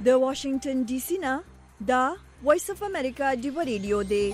د واشنگټن ډي سي نه دا وایس اف امریکا دی ریډیو دی.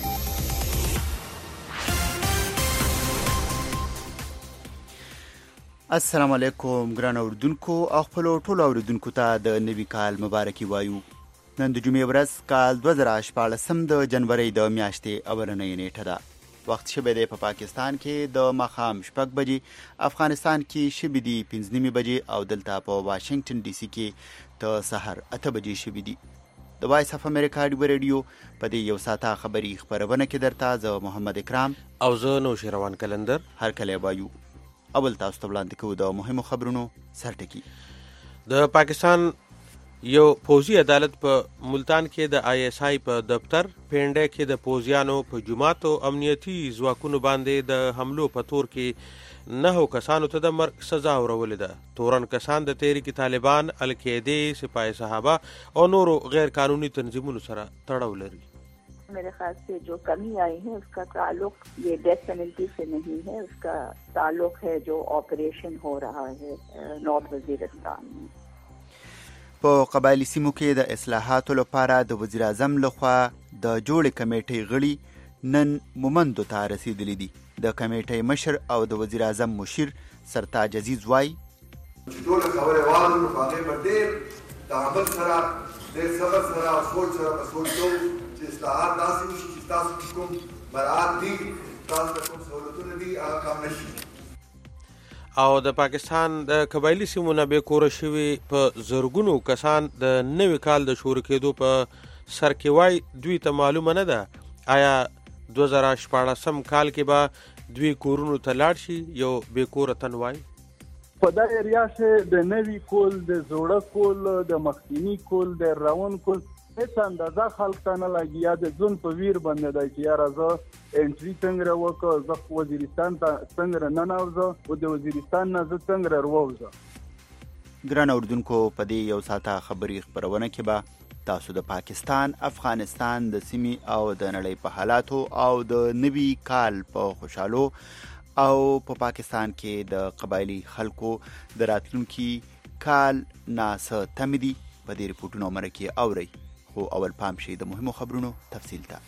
السلام علیکم ګران اوردونکو او خپل ټولو اوردونکو ته د نوي کال مبارکي وایو. نن د جمعې ورځ کال 2014 د جنوري د میاشتې اولنۍ نیټه ده. وخت شبه دی په پاکستان کې د ماښام 6 بجې، افغانستان کې شبه دی 5 بجې او دلته په واشنگټن ډي سي کې د سحر 8 بجې شبه دی. د وایس اف امریکا دی ریډیو په دې یو ساعته خبري خبرونه کې درته زه محمد اکرام او زه نوشیروان کلندر هر کله وایو. اول تاسو ته وړاندې کوو د مهمو خبرونو سرټکی. د پاکستان یو پوځي عدالت په ملتان کې د آی اس آی په دفتر پینډه کې د پوځیانو په جماعت او امنیتي ځواکونو باندې د حملو په تور کې 9 کسانو ته د مرګ سزا ورولې ده. تورن کسان د تحریک طالبان، القاعده، سپاه صحابه او نورو غیر قانوني تنظیمونو سره تړاو لري. मेरे ख्याल से जो कमी आई है उसका ताल्लुक ये डेथ पेनल्टी से नहीं है, उसका ताल्लुक है जो ऑपरेशन हो रहा है नॉर्थ वजीरिस्तान में. په قبایلی سیمو کې د اصلاحاتو لپاره د وزیر اعظم لخوا د جوړې کمیټې غړي نن مومندو ته رسیدلی دي. د کمیټې مشر او د وزیر اعظم مشیر سرتاج عزیز وای چې ټول خبره وایو په هغه باندې د عمل سره د صبر سره سوچ سره سوچو چې اصلاحات داسې وشي چې تاسو کوم برات دي تاسو کوم سہولتونه دي هغه کم نشي. او د پاکستان د قبایلی سیمو نه به کور شوي په زرګونو کسان د نوي کال د شروع کېدو په سر کې وای دوی ته معلومه نه ده آیا 2014 کال کې به دوی کورونو ته لاړ شي یو به کور تن وای. په دا ایریا کې د نوي کول، د زوړه کول، د مخکینی کول، د روان کول هیڅ اندازه خلک ته نه لګي. یا د ځون په ویر باندې دی چې یاره زه انټري څنګه وکړم، زه وزیرستان ته څنګه ننوځم او د وزیرستان نه زه څنګه راووځم. ګران اوردونکو په دې یو ساعته خبري خبرونه کې به تاسو د پاکستان، افغانستان د سیمې او د نړۍ په حالاتو او د نوي کال په خوشحالو او په پاکستان کې د قبایلی خلکو د راتلونکي کال ناسه تمدي په دې ریپورتونو مرکه اوري. خو اول پام شي د مهمو خبرونو تفصیل ته.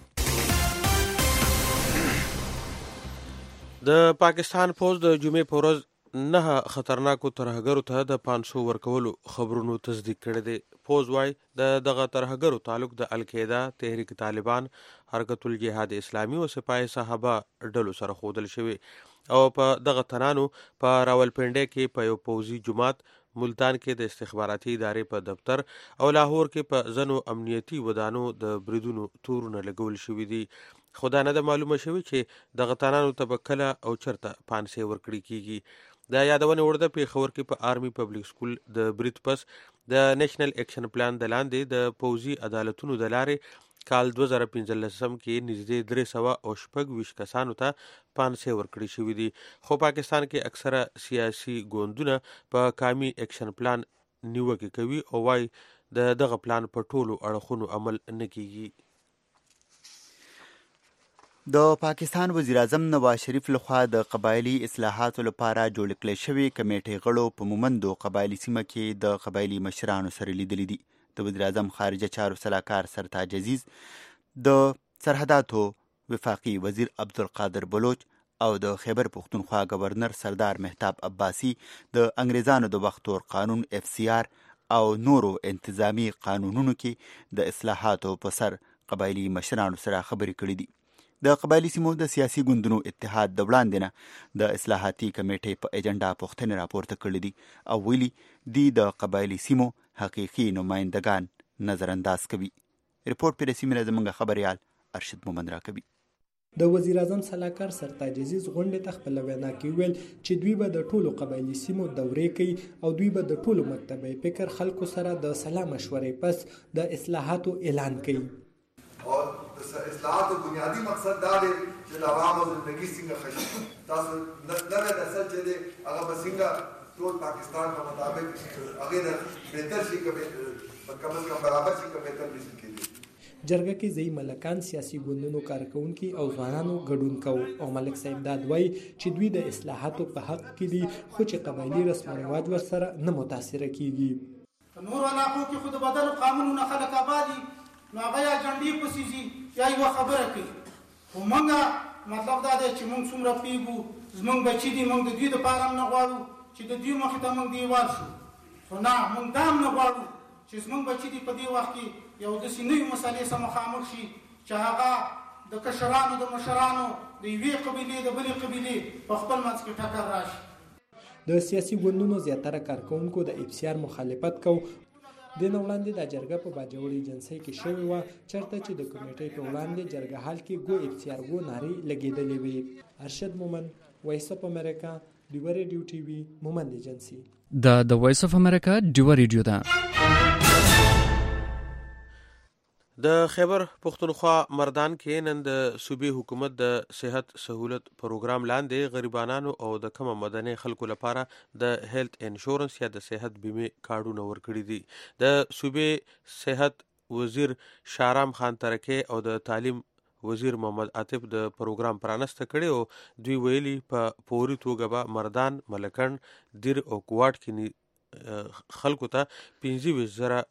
د پاکستان پوز د جمعې په ورځ 9 خطرناکو ترهګرو ته د 500 ورکولو خبرونو تصدیق کړي دي. پوز وای دغه ترهګرو تعلق د القاعده، تحریک طالبان، حرکت الجهاد اسلامی او سپاه صحابه ډلو سره خودل شوی او په دغه تنانو په راولپنډه کې په یو پوځي جماعت، ملتان کې د استخباراتي ادارې په دفتر او لاهور کې په ځنو امنیتي ودانو د بریدونو تورونه لګول شوي دي. خدا نه ده معلومه شوی چې دغه تنانو ته به کله او چرته پانسې ورکړي کیږي. د یادونې وړ ده پېښور کې په آرمي پبلک سکول د برید پس د نیشنل ایکشن پلان د لاندې د پوځي عدالتونو د لارې کال 2015 کې نږدې 326 کسانو ته پانسې ورکړي شوي دي. خو پاکستان کې اکثره سیاسي ګوندونه په قومي ایکشن پلان نیوکه کوي او وايي دغه پلان په ټولو اړخونو عمل نه کیږي. د پاکستان وزیر اعظم نواز شریف لخوا د قبایلی اصلاحاتو لپاره جوړ کړل شوی کمیټې غړو په مومندو قبایلی سیمه کې د قبایلی مشرانو سره لیدلي دي. د وزیر اعظم خارجه چارو سلاکار سرتاج عزیز، د سرحداتو وفاقي وزیر عبدالقادر بلوچ او د خیبر پختونخوا گورنر سردار مهتاب عباسی د انګریزانو د وخت تور قانون FCR او نورو انتظامی قانونونو کې د اصلاحاتو په سر قبایلی مشرانو سره خبرې کړې دي. د قبایلی سیمو د سیاسي ګوندونو اتحاد د وړاندې نه د اصلاحاتي کمیټې په ایجنډا پوښتنې راپورته کړې دي او ویلي دي د قبایلی سیمو حقیقي نمایندگان نظر انداز کوي. ریپورت پر رسمي زموږ خبريال ارشد مومند راکوي. د وزیر اعظم سلاکار سرتاج عزیز غونډې ته خپل وینا کې ویل چې دوی به د ټولو قبایلی سیمو دورې کوي او دوی به د ټولو مکتبه فکر خلکو سره د سلا مشورې پس د اصلاحاتو اعلان کوي. اور اصلاحات بنیادی مقصد دا دی چې د عوامو زندگی څنګه ښه شي. تاسو نوې نسل چې دی هغه به څنګه ټول پاکستان په مطابق هغه د بهتر شي که کم از کم برابر شي که بهتر نشي کېدی. جرګه کې ځای ملکان، سیاسي ګوندونو کارکونکي او ځوانانو ګډون کوي او ملک صاحب داد وایي چې دوی د اصلاحاتو په حق کې دي خو چې قبایلی رسم و رواج ورسره نه متاثره کیږي. نور علاقو کې خود بدل قانونونه خلک آبادي نو هغه یا جنډې پسې ځي یا یوه خبره کوي خو موږ مطلب دا دی چې موږ څومره پوهېږو زموږ بچي دي موږ د دوی دپاره هم نه غواړو چې د دوی مخې ته موږ دیوال شو خو نه موږ دا هم نه غواړو چې زموږ بچي دي په دې وخت کې یو داسې نوي مسلې سره مخامخ شي چې هغه د کشرانو د مشرانو د یوې قبیلې د بلې قبیلې په خپل منځ کې ټکر راشي. د سیاسي ګوندونو زیاتره کارکونکو د افسیار مخالفت کو. د نو وړاندې د جرګه په باجوړي ایجنسۍ کې شوې وه چېرته چې د کمیټې په وړاندې جرګه حال کې ګو افسیار ګو نارې لګېدلې وې. ارشد مومن، وایس اف امریکا، ډیوه ریډیو ټي وي، مومند ایجنسي. د وایس اف امریکا ډیوه ریډیو ده. د خیبر پښتونخوا مردان کې نن د صوبې حکومت د صحت سہولت پروګرام لاندې غریبانو او د کم مدني خلکو لپاره د هیلث انشورنس یا د صحت بیمه کارډونه ورکړي دي. د صوبې صحت وزیر شارام خان ترکي او د تعلیم وزیر محمد عاطف د پروګرام پرانسته کړي او دوی ویلي په پوري توګه به مردان، ملکن، دیر او کوټ کې خلکو ته 25,000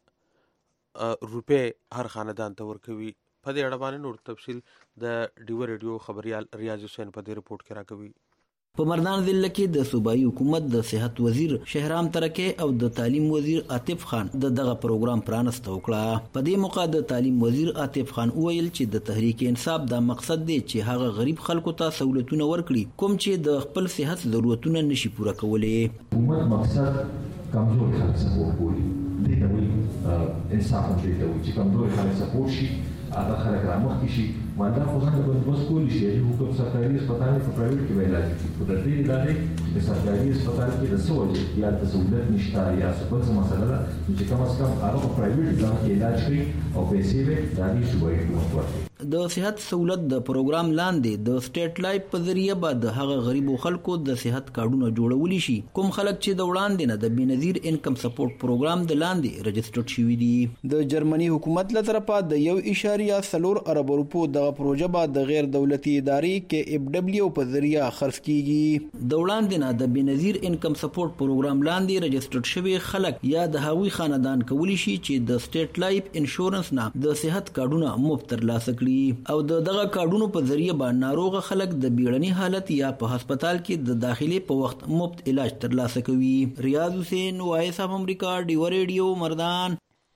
روپے هر خاندان ته ورکوي. په دې اړه باندې نور تفصیل د ډیوه ریډیو خبريال ریاض حسین په دې رپورت کې راکوي. په مردان ضلع کې د صوبایي حکومت د صحت وزیر شهرام ترکي او د تعلیم وزیر عاطف خان دغه پروګرام پرانسته وکړه. په دې موقع د تعلیم وزیر عاطف خان وویل چې د تحریک انصاف دا مقصد دی چې هغه غریب خلکو ته سہولتونه ورکړي کوم چې د خپل صحت ضرورتونه نشي پوره کولی. حکومت مقصد کمزور خلک سپورټ کوي. دې ته وایي انصاف هم دې ته وایي چې کمزور خلک سپورټ شي، هغه خلک رامخکې شي. مالدار خو څنګه بندوبست کولی شي چې حکومت سرکاري هسپتال په پرایویټ کې به علاج کړي. خو د دې ادارې چې د سرکاري هسپتال کې د څه وجې یا د سهولت نشته یا څه بل څه مسله ده چې کم از کم هغه په پرایویټ ځای کې علاج کړي او پیسې به د هغې صوبایي حکومت ورکړي. د صحت سہولت د پروګرام لاندې د سټیټ لایف په ذریعہ به د هغه غریبو خلکو د صحت کارډونه جوړولی شي کوم خلک چې د وړاندې نه د بنظیر انکم سپورټ پروګرام د لاندې رجسټرډ شوي دي. د جرمني حکومت له طرفه د 1.4 ارب روپو د پروژه به د غیر دولتي ادارې کې اف دبليو په ذریعہ خرڅ کیږي. د وړاندې نه د بنظیر انکم سپورټ پروګرام لاندې رجسټرډ شوي خلک یا د هغوی خاندان کولی شي چې د سټیټ لایف انشورنس نه د صحت کارډونه مفت ترلاسه کړي او دغه کارډونو په ذریعہ به ناروغه خلک د بیړني حالت یا په هسپتال کې د داخلي په وخت مفت علاج ترلاسه کوي. ریاض حسین، وایس اف امریکا، ډیوه ریډیو، مردان.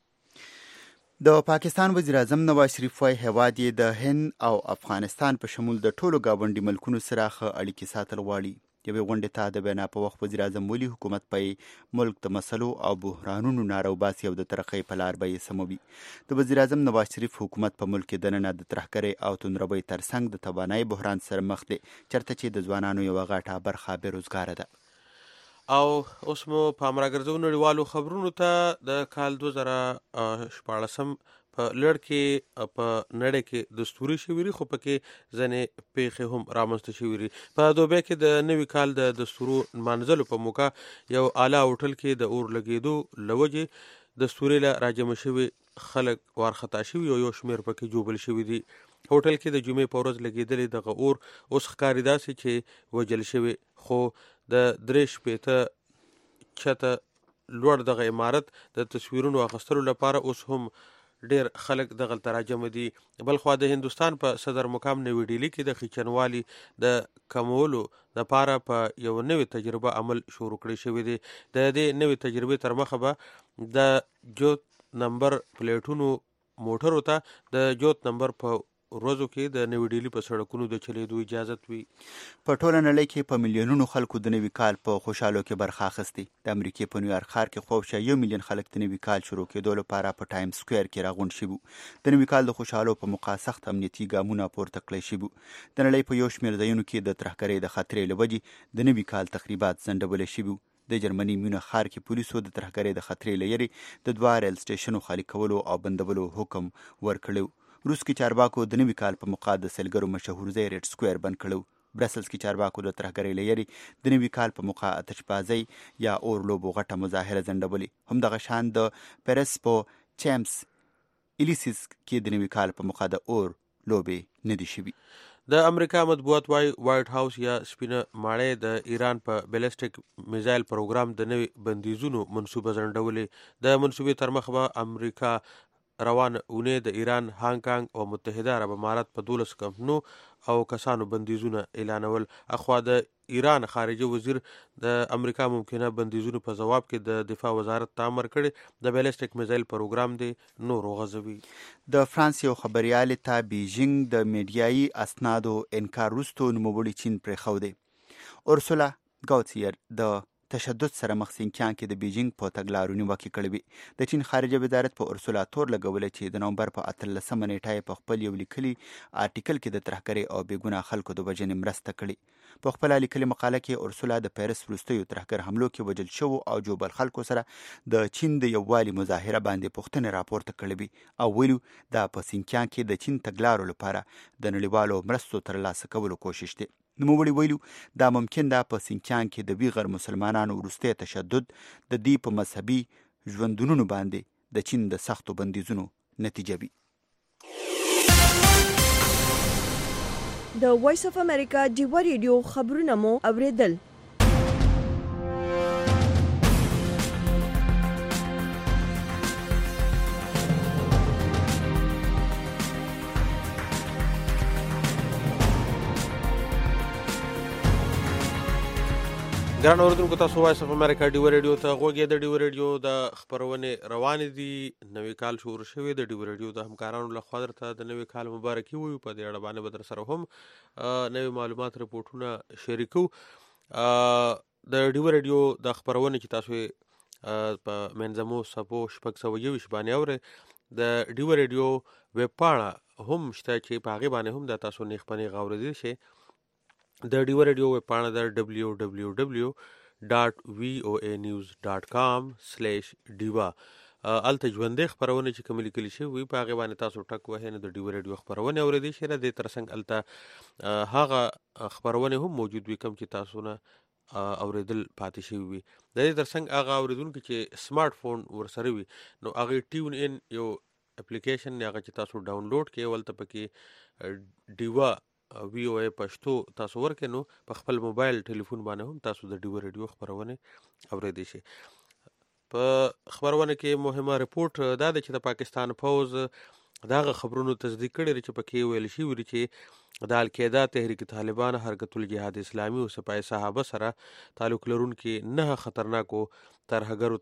د پاکستان وزیر اعظم نواز شریف وايي هیواد یې د هند او افغانستان په شمول د ټولو ګاونډي ملکونو سره ښه اړیکې ساتل غواړي. یوې غونډې ته د وینا په وخت وزیر اعظم ویلي حکومت په ملک د مسلو او بحرانونو ناروباسي او د ترقۍ په لار به یې سموي. د وزیر اعظم نواز شریف حکومت په ملک کې دننه د ترهګرۍ او توندروۍ ترڅنګ د توانایي بحران سره مخ دی چېرته چې د ځوانانو یوه غټه برخه بېروزګاره ده. او اوس مو پام راګرځو نړیوالو خبرونو ته. د کال 2014 په لړ کې په نړۍ کې دستوري شویري خو پکې ځنې پیښې هم رامنځته شویري. په دوبۍ کې د نوي کال د دستورو منځلو په موقع یو اعلی هوټل کې د اور لګېدو لوجې دستوري له راجمع شوي خلک وارخطا شوي او یو شمېر پکې جوبل شوي دي. هوټل کې د جمعې په ورځ لګېدلې دغه اور اوس ښکاري داسې چې وجل شوي خو د 3 چته لوړ دغه عمارت د تصویرونو اخیستلو لپاره اوس هم ډیر خلک دغه تراجم دي. بلخوا د هندستان په صدر مقام نوی ډیلی کې د خچنوالي د کمولو لپاره په یو نوې تجربه عمل شروع کړی شوی دی. د دې نوې تجربې تر مخه به د جوت نمبر پلیټونو موټرو ته د جوت نمبر په ورځو کې د نوی ډیلی په سړکونو د چلیدو اجازت وي. په ټوله نړۍ کې په میلیونونو خلکو د نوي کال په خوشحالو کې برخه اخیستې. د امریکې په نیویارک ښار کې خوشا 1 میلیون خلک د نوي کال شروع کېدو لپاره په ټایم سکویر کې راغونډ شوي. د نوي کال د خوشحالو په موقع سخت امنیتي ګامونه پورته کړی شوي. د نړۍ په یو شمېر ځایونو کې د ترهګرۍ د خطرې له وجې د نوي کال تقریبات ځنډولی شوي. د جرمني میونخ ښار کې پولیسو د ترهګرۍ د خطرې له یېرې د 2 ریل سټیشنو خالي کولو او بندولو حکم ورکړی. روس کې چارواکو د نوي کال په موقع د سیلګرو مشهور ځای ریډ سکویر بند کړو. برسلز کې چارواکو د ترهګرۍ له یېرې د نوي کال په موقع آتشبازۍ یا اور لوبو غټه مظاهره ځنډولې. همدغه شان د پیرس په چیمپس الیسیس کې د نوي کال په موقع د اور لوبې نه دي شوي. د امریکا مطبوعات وايي وایټ هاوس یا سپینه ماڼۍ د ایران په بیلسټیک میزایل پروګرام د نوې بندیزونو منصوبه ځنډولې. د منصوبې تر مخه به امریکا روانه اونۍ د ایران، هانګ کانګ او متحده عرب امارات په 12 کمپنیو او کسانو بندیزونه اعلانول. اخوا د ایران خارجه وزیر د امریکا ممکنه بندیزونو په جواب کې د دفاع وزارت ته امر کړی د بیلسټیک میزایل پروګرام دی نور غځوي. د فرانس یو خبريال ته بیجینګ د میډیایي اسنادو انکار وروسته نوموړي چین پرېښودی. اورسولا ګاوتیر د تشدد سره مخ سینکیان کې د بیجینګ په تګلارو نیوکې کړې وې. د چین خارجه وزارت په اورسولا تور لګولې چې د نومبر په 18 نیټه په خپل یو لیکلي آرټیکل کې د ترهګرۍ او بېګناه خلکو د وژنې مرسته کړې. په خپل لیکلي مقاله کې اورسولا د پیرس وروستیو ترهګر حملو کې وژل شوو او جوبل خلکو سره د چین د یووالي مظاهره باندې پوښتنې راپورته کړې وې او ویلو دا په سینکیان کې د چین تګلارو لپاره د نړیوالو مرستو ترلاسه کولو کوشش دی. نوموړي ویلو دا ممکن ده په سینکیان کې د ویغر مسلمانانو وروستی تشدد د دې په مذهبي ژوندونونو باندې د چین د سختو بندیزونو نتیجه وي. د وایس اف امریکا ډیوا ریډیو خبرونه مو اوریدل. ګران اوریدونکو تاسو وایس اف امریکا ډیوا ریډیو ته غوږی. د ډیوا ریډیو د خبرونې روانې دي. نوی کال شروع شوی د ډیوا ریډیو د همکارانو لخوا درته د نوی کال مبارکي وایو. په دې اړه باندې به در سره هم نوی معلومات رپورټونه شریکو. د ډیوا ریډیو د خبرونې چې تاسو په منځمو سپو 621 باندې اورئ د ډیوا ریډیو ویب پاڼه هم شته چې په هغې باندې هم د تاسو نیغ په نیغ اورېدلی شئ. د ډیوا ریډیو ویب پاڼه د www.voanews.com/diva الته ژوندۍ خبرونه چې کومې لیکلي شوي وي په هغې باندې تاسو ټک وهئ نو د ډیوا ریډیو خبرونې اورېدی شئ. د دې تر څنګ الته هغه خبرونې هم موجود وي کوم چې تاسو نه اورېدل پاتې شوي وي. د دې تر څنګ هغه اورېدونکي چې سمارټ فون ورسره وي نو هغې ټیون ان یو اپلیکیشن هغه چې تاسو ډاونلوډ کړئ ولته پکې ډیوا وی او ای پښتو تاسو ورکې نو په خپل موبایل ټلیفون باندې هم تاسو د ډیوا ریډیو خبرونه اورېدی شئ. په خبرونه کې مهمه رپورټ دا ده چې د پاکستان پوز دغه خبرونو تصدیق کړی چې پکې ویل شوي چې د القاعده تحریک طالبان حرکت الجهاد اسلامي او سپاه صحابه سره تعلق لرونکي 9 خطرناکو ترهګرو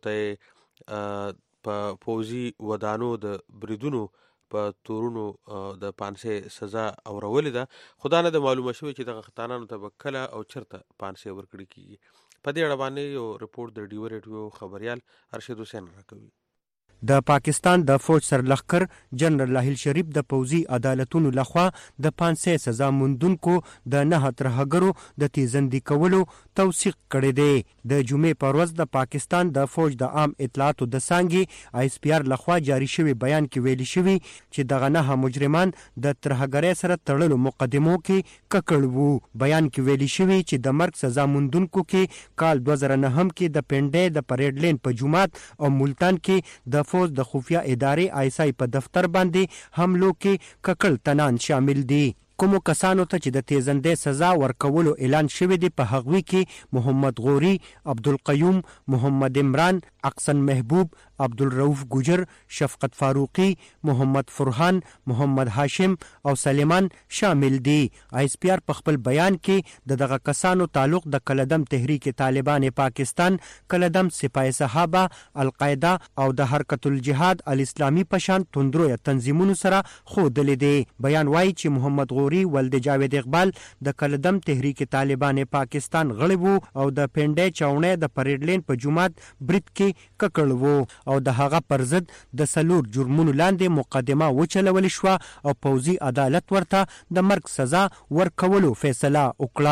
ته په پوځي ودانو د بریدونو په تورونو د 500 سزا اورولې ده. خو دا نه ده معلومه شوې چې دغه خطانانو ته به کله او چېرته 500 ورکړي کېږي. په دې اړه باندې یو رپورټ د ډیوا ریډیو خبریال ارشد حسین راکوي. د پاکستان د فوج سرلښکر جنرال لاهیل شریف د پوځي عدالتونو لخوا د 500 سزا موندونکو د 9 ترهګرو د تیزندي کولو توثیق کړی دی. د جمعې په ورځ د پاکستان د فوج د عام اطلاعاتو د څانګې آی اس پی آر لخوا جاری شوی بیان کې ویلي شوي چې دغه 9 مجرمان د ترهګرۍ سره تړلو مقدمو کې ککړ وو. بیان کې ویلي شوي چې د مرګ سزا موندونکو کې کال 2009 کې د پنډۍ د پریډ لین په جومات او ملتان کې د فوج د خفیه ادارې آی اس آی په دفتر باندې حملو کې ککړ تنان شامل دي. کومو کسانو ته چې د تیزندۍ سزا ورکولو اعلان شوی دی په هغوی کې محمد غوري، عبدالقیوم، محمد عمران، اقسن محبوب، عبدالرؤف گجر، شفقت فاروقی، محمد فرحان، محمد هاشم او سلیمان شامل دي. آی اس پی آر په خپل بیان کې دغه کسانو تعلق د کلدم تحریک طالبان پاکستان، کلدم سپاه صحابه، القاعده او د حرکت الجهاد الاسلامی پشان توندرو تنظیمونو سره ښودلی دی. بیان وایي چې محمد غوري ولد جاوید اقبال د کلدم تحریک طالبان پاکستان غړی وو او د پنډۍ چاونۍ د پریډ لین په جومات برید کې ککړ وو او د هغه پر ضد د 4 جرمونو لاندې مقدمه وچلول شوه او پوځي عدالت ورته د مرګ سزا ورکولو فیصله وکړه.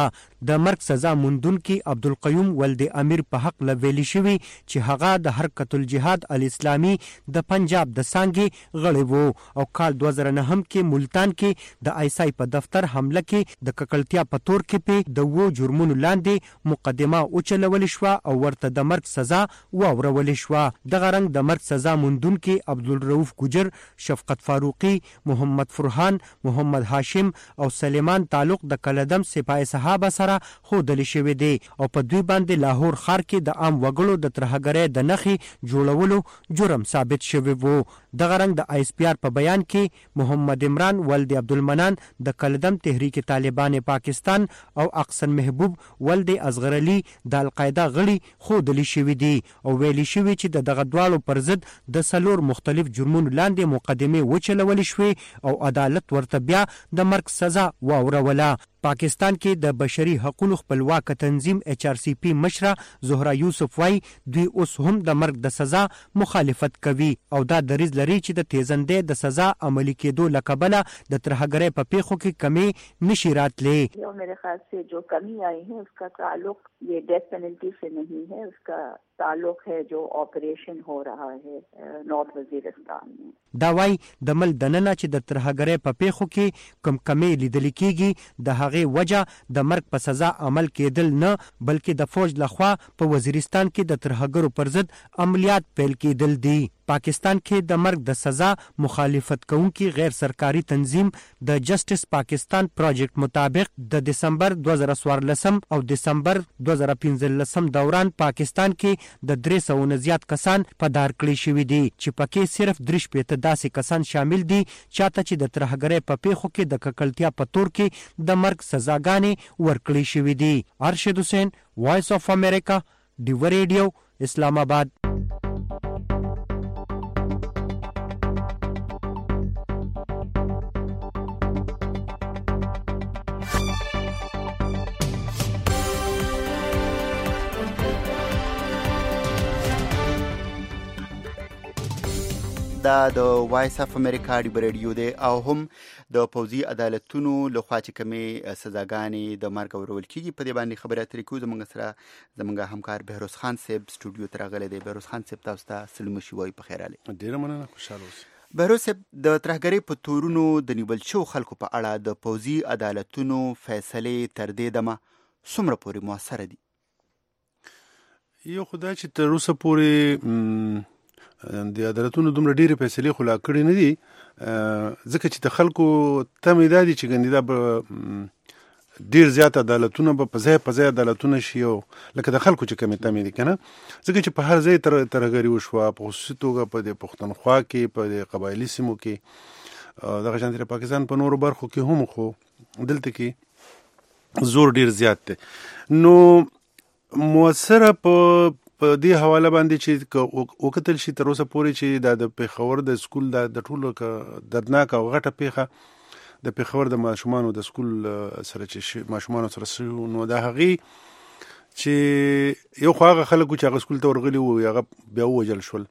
د مرګ سزا موندونکي عبدالقیوم ولد امیر په حق لویلی شوی چې هغه د حرکت الجهاد الاسلامي د پنجاب د څانګې غړی وو او کال 2009 کې ملتان کې د آیسای په دفتر حمله کې د ککړتیا په تور کې په د وو جرمونو لاندې مقدمه اوچلول شو او ورته د مرګ سزا واورول شو. دغه رنګ د مرګ سزا موندونکي عبدالرؤف ګجر، شفقت فاروقي، محمد فرحان، محمد هاشم او سلیمان تعلق د کلدم سپاه صحابه سره ښودل شوی دی او په دوی باندې لاهور ښار کې د عام وګړو د ترهګرۍ د نښې جوړولو جرم ثابت شوی وو. دغه رنګ د آی اس پی آر په بیان کې محمد عمران ولد عبدالمنان د کلدم تحریک طالبان پاکستان او اقسن محبوب ولد اصغر علي د القاعده غړي ښودل شوی دی او ویلي شوی چې دغه دواړو پر ضد د 4 مختلف جرمونو لاندې مقدمه وچلول شوې او عدالت ورته بیا د مرګ سزا واوروله. پاکستان کې د بشري حقوقو خپلواک تنظیم HRCP مشره زهرا یوسف وايي دوی اوس هم د مرګ د سزا مخالفت کوي او دا دریځ لري چې د تیزندې د سزا عملي کېدو لکبله د ترهګرۍ په پیښو کې کمی نشي راتلې. मेरे ख्याल से जो कमी आई है उसका ताल्लुक ये डेथ पेनल्टी से नहीं है, उसका ताल्लुक है जो ऑपरेशन हो रहा है नॉर्थ वजीरिस्तान में. دا वाई د مل دننه چې د ترهګرۍ په پیښو کې کم کمی لیدل کیږي د هغې وجه د مرګ په سزا عمل کېدل نه بلکې د فوج لخوا په وزیرستان کې د ترهګرو پر ضد عملیات پیل کېدل دي. پاکستان کې د مرګ د سزا مخالفت کوونکي غیر سرکاري تنظیم د جسټس پاکستان پروجیکټ مطابق د دسمبر 2014 او دسمبر 2015 دوران پاکستان کې د 300 نه زیات کسان په دار کړی شوي دي چې پکې صرف 3 داسې کسان شامل دي چاته چې د ترهګرۍ په پیښو کې د ککړتیا په تور کې د مرګ سزاګانې ورکړي شوي دي. ارشد حسین، وایس اف امریکا، ډیو ریډیو، اسلام آباد. دا د وایس اف امریکا ډیو ریډیو دی او هم د پوځي عدالتونو لخوا چې کومې سزاګانې د مرګ اورول کیږي په دې باندې خبرې اترې کوو. زموږ همکار بهروز خان صاحب سټوډیو ته راغلی دی. بهروز خان صاحب تاسو ته سلام شي وایي، په خیر علي. ډیره مننه، خوشاله اوسئ. بهروز صاحب، د ترهګرۍ په تورونو د نیول شوو خلکو په اړه د پوځي عدالتونو فیصلې تر دې دمه څومره پورې موثره دي؟ یو خدای چې تر اوسه پورې د عدالتونو دومره ډېرې فیصلې خو لا کړې نه دي، ځکه چې د خلکو تمې دا دي چې ګندې دا به ډېر زیات عدالتونه به په ځای عدالتونه شي او لکه د خلکو چې کمې تمې دي که نه، ځکه چې په هر ځای ترهګري وشوه، په خصوصي توګه په د پښتونخوا کې، په د قبایلي سیمو کې، دغه شانتې د پاکستان په نورو برخو کې هم، خو دلته کې زور ډېر زیات دی. نو مؤثره په دې حواله باندې چې وکتل شي تر اوسه پورې چې دا د پېښور د سکول د ټولو دردناک او غټه پیښه د پېښور د ماشومانو د سکول سره چې ماشومانو سره شوي، نو د هغې چې یو خو هغه خلک چې هغه سکول ته ورغلي وو هغه بیا ووژل شول.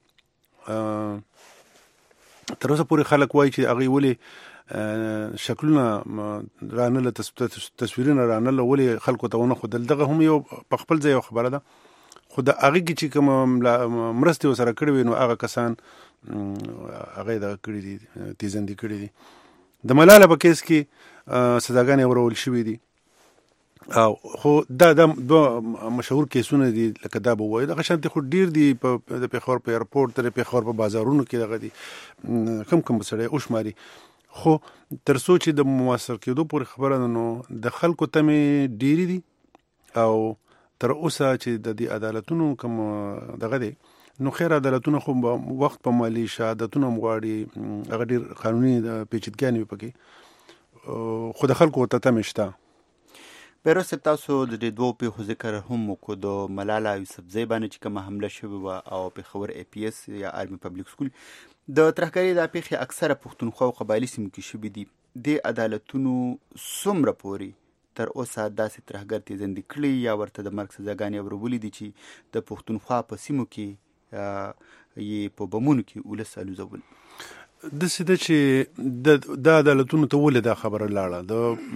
تر اوسه پورې خلک وایي چې هغوی ولې شکلونه رانله، تصویرونه رانله، ولې خلکو ته ونه ښودل. دغه هم یو په خپل ځای یو خبره ده، خو د هغې کې چې کوم مرستې ورسره کړې وي نو هغه کسان هغه یې دغه کړي دي، تیزندي کړي دي. د ملاله په کیس کې سزاګانې ورول شوي دي، خو دا دوه مشهور کیسونه دي، لکه دا به ووایي دغه شانتې خو ډېر دي. د پېښور په ایرپورټ، د پېښور په بازارونو کې دغه دي، کم سړی وشماري. خو تر څو چې د مؤثر کېدو پورې خبره ده، نو د خلکو تمې ډېرې دي او تر اوسه چې د دې عدالتونو کوم دغه دی، نو خیر عدالتونه خو وخت په مالي شهادتونه هم غواړي، هغه ډېر قانوني پیچیدګیانې وي پکې، خو د خلکو ورته تمې شته. بهروز صاحب، تاسو د دې دوو پیښو ذکر هم وکړو، د ملاله یوسفزۍ باندې چې کومه حمله شوې وه او پېښور APS یا آرمي پبلیک سکول، د ترهګرۍ دا پیښې اکثره پښتونخوا او قبایلي سیمو کې شوي دي. دې عدالتونو څومره پورې تر اوسه داسې ترهګر تیزندي کړي یا ورته د مرګ سزاګانې اورولي دي چې د پښتونخوا په سیمو کې یې په بمونو کې ولس الوزول؟ داسې ده چې د عدالتونو ته ولې دا خبره لاړه،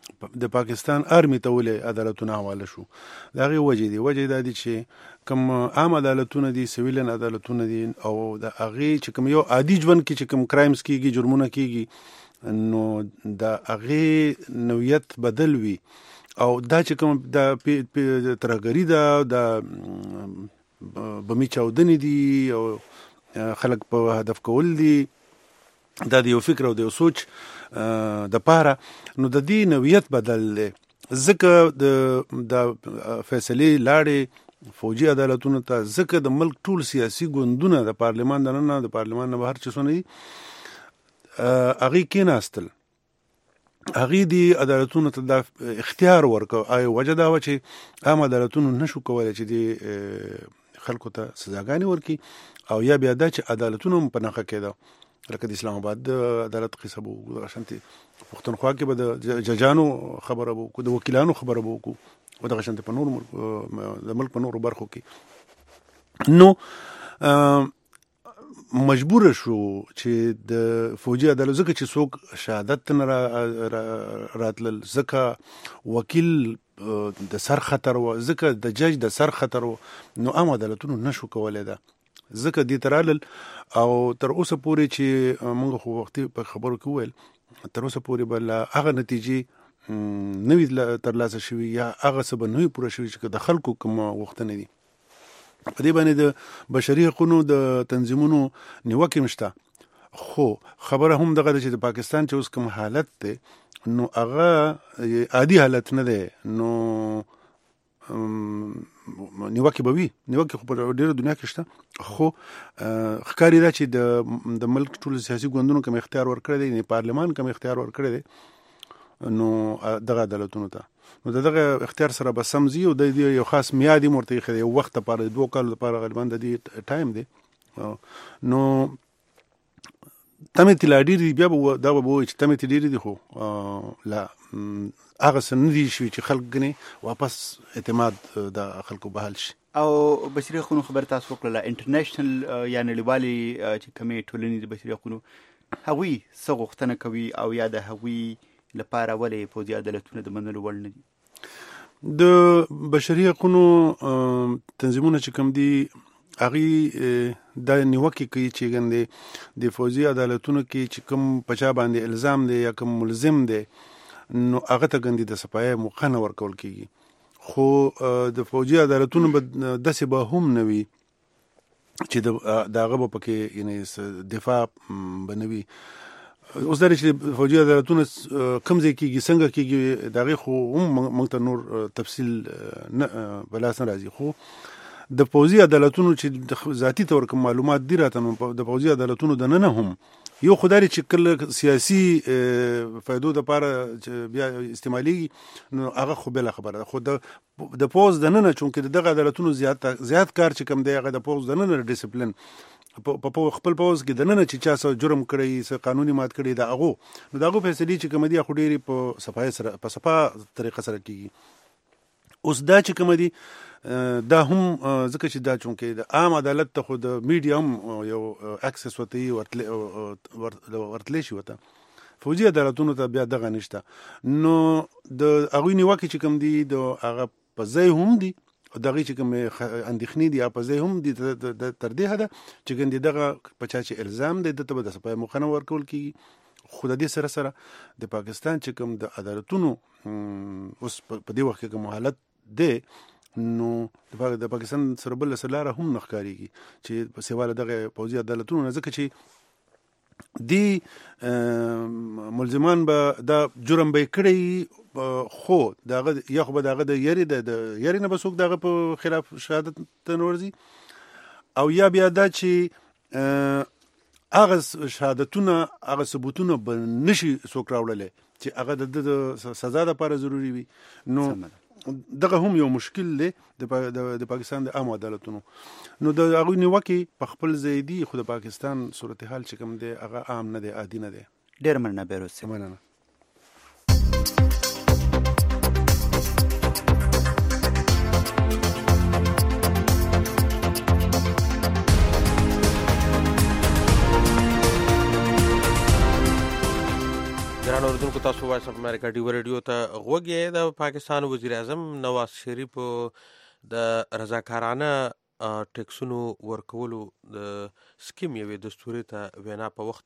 د پاکستان آرمي ته ولې عدالتونه حواله شو د هغې وجې دا دي چې کوم عام عدالتونه دي سویلین عدالتونه دي او د هغې چې کوم یو عادي ژوند کې چې کوم کرایمز کېږي جرمونه کېږي نو د هغې نوعیت بدل وي او دا چې کوم د ترهګري ده د بمي چاودنې دي او خلک په هدف کول دي دا د یو فکر او د یو سوچ د پاره نو د دې نوعیت بدل دی ځکه د فیصلې لاړې فوجي عدالتونو ته ځکه د ملک ټول سیاسي ګوندونه د پارلمان دننه د پارلمان نه بهر چې څونه دي هغې کېناستل هغې دې عدالتونو ته دا اختیار ورکړ وجه دا وه چې عام عدالتونو نشو کولی چې دې خلکو ته سزاګانې ورکړي او یا بیا دا چې عدالتونه هم په نښه کېده لکه د اسلام آباد د عدالت قصه به وکړو شانتې پښتونخوا کې به د ججانو خبره به وکړو د وکیلانو خبره به وکړو او دغه شانتې په نورو د ملک په نورو برخو کې نو مجبور شو چې د فوجي عدالت ځکه چې څوک شهادت ته نه راتلل ځکه وکیل د سر خطر و ځکه د جج د سر خطر و نو عام عدالتونو نشو کولی ده ځکه دې ترالل او تر اوسه پورې چې موږ خو وختي په خبرو کې وویل تر اوسه پورې به لا هغه نتیجې نوي ترلاسه شوي یا هغه څه به نوي پوره شوي چې د خلکو کوم غوښتنې دي په دې باندې د بشري حقونو د تنظیمونو نیوکې مشته خو خبره هم دغه چې د پاکستان چې اوس کوم حالت دی نو هغه عادي حالت نه دی نو نیوکې به وي نیوکې خو په ډېره دنیا کې شته خو ښکاري دا چې د ملک ټول سیاسي ګوندونو کوم اختیار ورکړی دی پارلمان کوم اختیار ورکړی دی نو دغه عدالتونو ته نو دغه اختیار سره به سم ځي او د یو خاص میعاد یې ورته ایښی دی یو وخت لپاره 2 کالو لپاره غالبا د دې ټایم دی نو تمې ته لا ډېرې دي بیا به دا به ووایي چې تمې ته ډېرې دي خو لا هغه څه نه دي شوي چې خلک ګنې واپس اعتماد د خلکو بحال شي او بشري حقونو خبر تاسو وکړله انټرنیشنل یا نړیوالې چې کومې ټولنې د بشري حقونو هغوی څه غوښتنه کوي او یا د هغوی لپاره ولې پوځي عدالتونه د منلو وړ نه دي د بشري حقونو تنظیمونه چې کوم دي هغې دا نیوکې کوي چې ګندې د فوجي عدالتونو کې چې کوم په چا باندې الزام دی یا کوم ملزم دی نو هغه ته ګندې د صفایه موقع نه ورکول کېږي خو د فوجي عدالتونو به داسې به هم نه وي چې د هغه به پکې یعنې دفاع به نه وي اوس دا چې فوجي عدالتونه کوم ځای کېږي څنګه کېږي د هغې خو هم موږ ته نور تفصیل نه په لاس نه راځي خو د فوجي عدالتونو چې ذاتي طور کوم معلومات دي راته نو د فوجي عدالتونو دننه هم یو خدای چې کله سیاسي فایدو د پاره بیا استعمالېږي نو هغه خو بله خبره ده خو د پوز دننه چونکې دغه عدالتونو زیات کار چې کوم دی هغه د پوز دننه ډیسپلین په خپل پوز کې دننه چې چا څه جرم کړی څه قانوني مات کړی د هغو نو د هغو فیصلې چې کوم دي خو ډېرې په صفایي سره په صفا طریقه سره کېږي اوس دا چې کوم دي دا هم ځکه چې دا چونکې د عام عدالت ته خو د میډیا هم یو اکسس ورته ورتلی شي ورته فوجي عدالتونو ته بیا دغه نشته نو د هغوی نیوکې چې کوم دي د هغه په ځای هم دي دغه چې کوم اندېښنې دي په ځای هم دي تر دې حده چې ګندې دغه په چا چې الزام دی دته به د صفایي موقع نه ورکول کېږي خو د دې سره سره د پاکستان چې کوم د عدالتونو اوس په دې وخت کې کوم حالت دی نو د پاکستان سره بل لاره هم نه ښکارېږي چې په سیواله دغه پوځي عدالتونو نه ځکه چې دی ملزمان به دا جرم به یې کړی خو دغه یا خو به دغه د یاري نه به څوک دغه په خلاف شهادت ته نه ورځي او یا بیا دا چې هغه شهادتونه هغه ثبوتونه به نشي څوک راوړلی چې هغه د سزا دپاره ضروري وي نو دغه هم یو مشکل دی د پاکستان د عام عدالتونو نو د هغوی نیوکې په خپل ځای دي خو د پاکستان صورتحال چې کوم دی هغه عام نه دی عادي نه دی ډېر مننه بیروز صاحب مننه ګرانو اورېدونکو تاسو وایس اف امریکا ډیو رادیو ته غوږی. د پاکستان وزیر اعظم نواز شریف د رضاکارانه ټیکسونو ورکولو د سکیم یوې دستوري ته وینا په وخت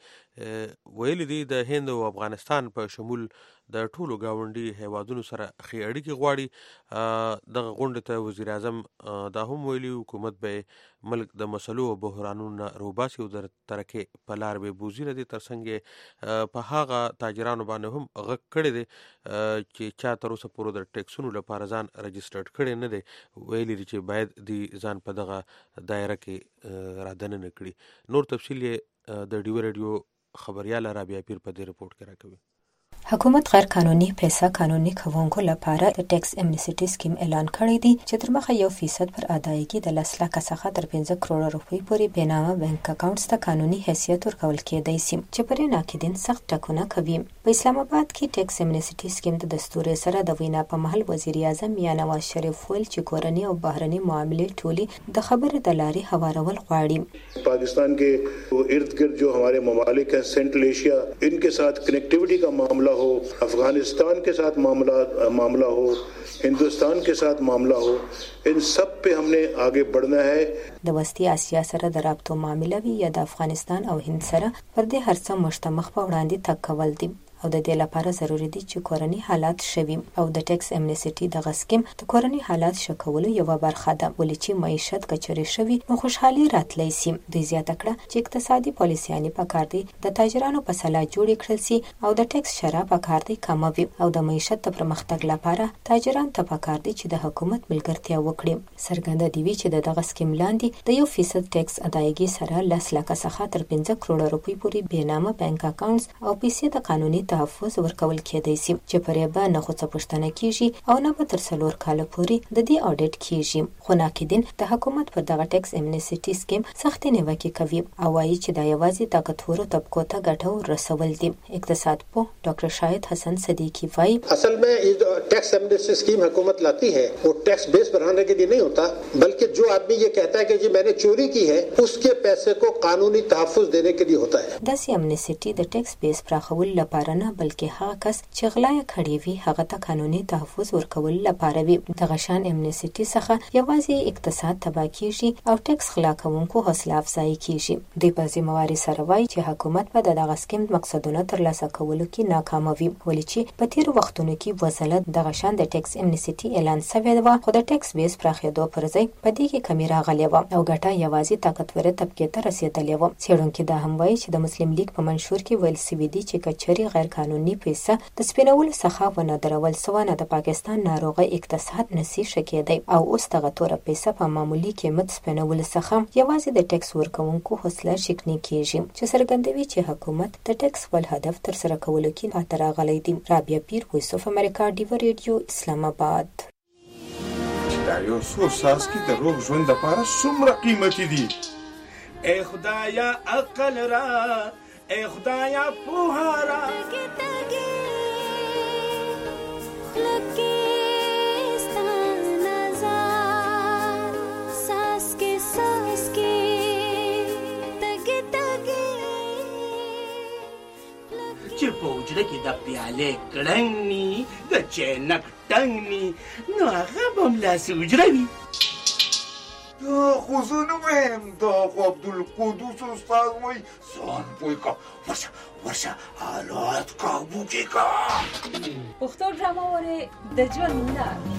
باندې ویلي دي د هند او افغانستان په شمول د ټولو ګاونډي هیوادونو سره ښې اړیکې غواړي. دغه غونډې ته وزیر اعظم دا هم ویلي حکومت به ملک د مسلو او بحرانونو نه روباسي او د ترقۍ په لار به بوځي. د دې ترڅنګ په هغه تاجرانو باندې هم غږ کړی دی چې چا تر اوسه پورې د ټیکسونو لپاره ځان رجسټرډ کړی نه دی. ویلي دي چې باید د ځان په دغه دایره کې رادننه کړي. نور تفصیل یې د ډیو رادیو خبریال رابعه پیر په دې رپورټ کې راکوي. حکومت غیر قانوني پیسې قانوني کوونکو لپاره د ټیکس امنیسټي سکیم اعلان کړی دی چې تر مخه 1% پر ادایګي د 10 لک څخه تر 15 کروڑ روپۍ پورې بینامه بانک اکاونټس ته قانوني حیثیت ورکول کېدای شي چې پرې ناقدین سخت ټکونه کوي. په اسلام آباد کې ټیکس امنیسټي سکیم د دستور سره د وینا په محل وزیر اعظم میاں نواز شریف ویل چې کورنۍ او بهرني معاملې ټولي د خبرې د لارې هوارول غواړي. پاکستان के इर्द गिर्द जो हमारे ममालिक हैं सेंट्रल एशिया इनके साथ कनेक्टिविटी का मामला हो, अफगानिस्तान के साथ मामला हो, हिंदुस्तान के साथ मामला हो, इन सब पे हमने आगे बढ़ना है. د وسطي اسیا سره د رابطو معامله وی یا د افغانستان او هند سره پر دې هر څه مشتمخ په وړاندې تک کول دي او د دې لپاره ضروری دي چې کورنۍ حالات شوي او د ټیکس امنیسټي د غسکم د کورنۍ حالات شکولو یو برخه ده. ولې چې معیشت کچري شوي نو خوشحالي راتلی سي. د زیاته کړه چې اقتصادي پالیسیانه پکار دي د تاجرانو په صلاح جوړ کړل سي او د ټیکس شرا پکار دي کموي او د معیشت د پرمختګ لپاره تاجران ته پکار دي چې د حکومت ملګرتیا وکړي. څرګنده دی چې د غسکم لاندې د 1% ټیکس ادایګي سره 10 لک څخه تر 15 کروڑ روپۍ پورې بینامه بانک اکاونټس او پیسې د قانوني تحفظ ورکول کېدای شي چې پرې به نه خو څه پښتنه کیږي او نه به تر 4 کال پورې د دې اډیټ کیږي. خو ناقدین د حکومت پر دغه ټیکس امنیسټي سکیم سخت نیوکه کوي او وايي چې دا یوازې طاقتورو طبقو ته ګټه ورسول دي. اقتصاد په ډاکټر شاهد حسن صدیقی وايي اصل में ये जो टैक्स एमनेस्टी स्कीम हुकूमत लाती है वो टैक्स बेस बढ़ाने के लिए नहीं होता, बल्कि जो आदमी ये कहता है कि जी मैंने चोरी की है उसके पैसे को कानूनी तहफ्फुज़ देने के लिए होता है. داسې امنیسټي د ټیکس بیس پراخول لپاره نه بلکې هغه کس چې غلا کړی وي هغه ته قانوني تحفظ ورکول لپاره وي. د غشان امنیسټي څخه یوازې اقتصاد تباہ کیږي او ټیکس خلا کوونکو حوصله افزایی کیږي. د بازي موارد سره وایي چې حکومت په دغه سکیم مقصدونه ترلاسه کولو کې ناکام وي. ولې چې په تیر وختونو کې وزلت د غشان د ټیکس امنیسټي اعلان شوی و خو د ټیکس بیس پراخېدو پر ځای په دې کې کمی راغلی و او ګټه یوازې طاقتور طبقه ته رسیدلې و. څېړونکو دا هم وایي چې د مسلم لیگ په منشور کې ویل سوي دي چې کچري غیر قانوني پیسې د سپینول څخه ونه درول سوانه د پاکستان ناروغه اقتصاد نسی شکېدی او اوس دغه توره پیسې په معمولی قیمت سپینول څخه یوازې د ټیکس ورکوونکو حوصله شکنی کیږي چې څرګندوي چې حکومت د ټیکس ول هدف تر سره کولو کې پاتې راغلی دی. رابعه پیر وایس اف امریکا ډیو رادیو اسلام آباد. دا یو څو ساس کې د روغ ژوند لپاره څومره قیمتي دي. ای خدایا عقل را ای خدایا پوهارا چې په وجره کې د پیالې کړنګ ني د چینک ټنګ ني نو هغه به ملاسې وجره وي. دا خو زه نه وایم، دا خو عبدالقدوس استاد وایي ځان پوه که ورشه حالات قابو کې که. پښتو ډرامه وارې د ژوند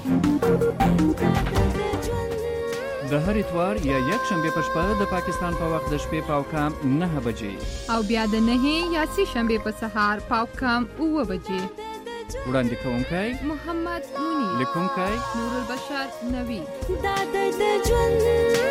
د هر اتوار یا یک شنبه په شپه د پاکستان په وخت د شپې پاو کام 9 بجې او بیا د 9 یا 3 شنبه په سهار پاو کام 9 بجې. وړاندې کوونکی محمد منیر، لیکونکی نور البشر نوی. دا د ژوند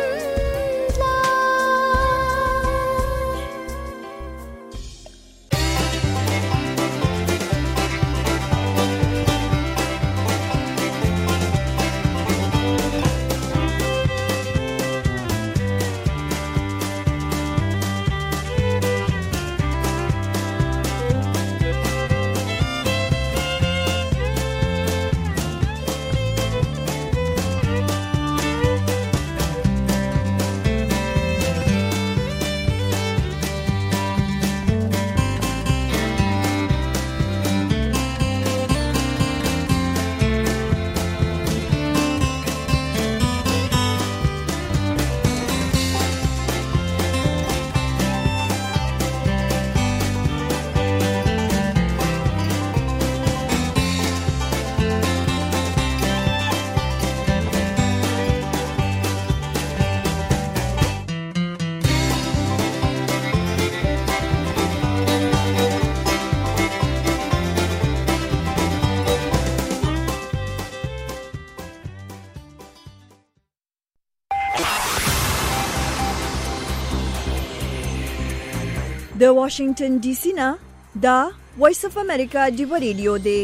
د واشنگټن ډي سي نه دا وایس اف امریکا ډیو ریډیو دی.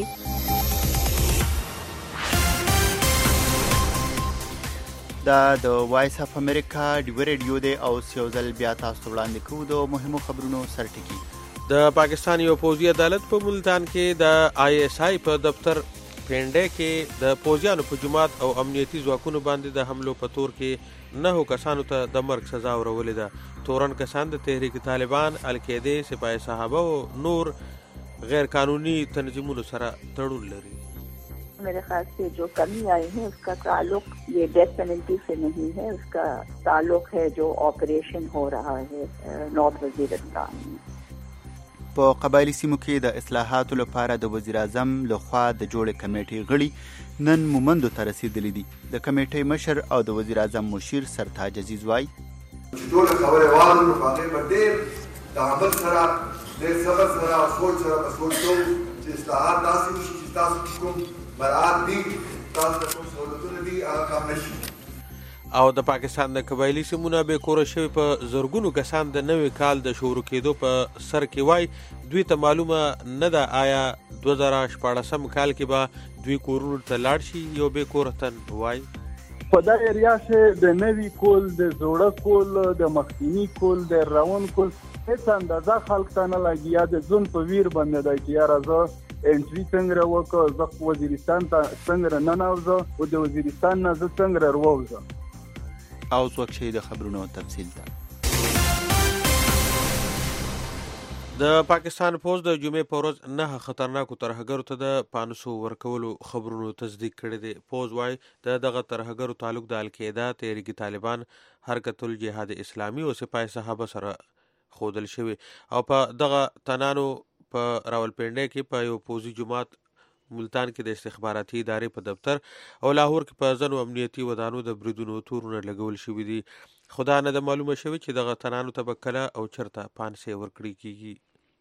دا د وایس اف امریکا ډیو ریډیو دی او سیوزل بیا تاسو وړاندې کوو د مهمو خبرونو سرټکی. د پاکستان یو پوځي عدالت په ملتان کې د آی اس آی په دفتر پینډه کې د پوځیانو په جماعت او امنیتي ځواکونو باندې د حملو په تور کې 9 کسانو ته د مرګ سزا ورولې ده. تورن کسان د تحریک طالبان، القاعده، سپاه صحابه او نور غیر قانوني تنظیمونو سره تړون لري. मेरे ख्याल से जो कमी आई है उसका ताल्लुक ये डेथ पेनल्टी से नहीं है, उसका ताल्लुक है जो ऑपरेशन हो रहा है नॉर्थ वजीरिस्तान में. په قبایلی سیمو کې د اصلاحاتو لپاره د وزیر اعظم لخوا د جوړې کمیټې غړي نن مومندو ته رسیدلی دي. د کمیټې مشر او د وزیر اعظم مشیر سرتاج عزیز وایي چې ټول خبره وایو نو هغه په ډېر د عمل سره د صبر سره او سوچ سره په سوچ چې اصلاحات داسې وشي چې تاسو کوم برات دي تاسو ته کوم سہولتونه دي هغه کام نشي. او د پاکستان د قبایلی سیمونه به کور شوی په زرګونو کسان د نوې کال د شروع کېدو په سر کې وای دوی ته معلومه نه ده آیا 2014 کال کې به دوی کورونو ته لاړ شي یو به کورتن وای. په دا ایریا کې د نوی کول، د زوړه کول، د مخکینی کول، د راون کول هیڅ اندازه خلک ته نه لګي. یا د ځون په ویر باندې دی چې یاره زه انټری څنګه وکړم، زه وزیرستان ته څنګه ننوځم او د وزیرستان نه زه څنګه وروځم. او څوک شي د خبرونو تفصیل ته. د پاکستان پوز د جمعې په ورځ 9 خطرناکو ترهګرو ته د 500 ورکولو خبرونو تصدیق کړي دي. پوز وايي د دغه ترهګرو تعلق د القاعده، تحریک طالبان، حرکت الجهاد اسلامی او سپاه صحابه سره خودل شوی. او په دغه تنانو په راولپنډه کې په یو پوزي جماعت ملتان کې د استخباراتي ادارې په دفتر او لاهور کې په ځنو امنیتي ودانو د بریدونو تورونه لګول شوي دي. خدا نه د معلومه شوی چې دغه تنانو ته به کله او چرته 500 ورکړي کیږي.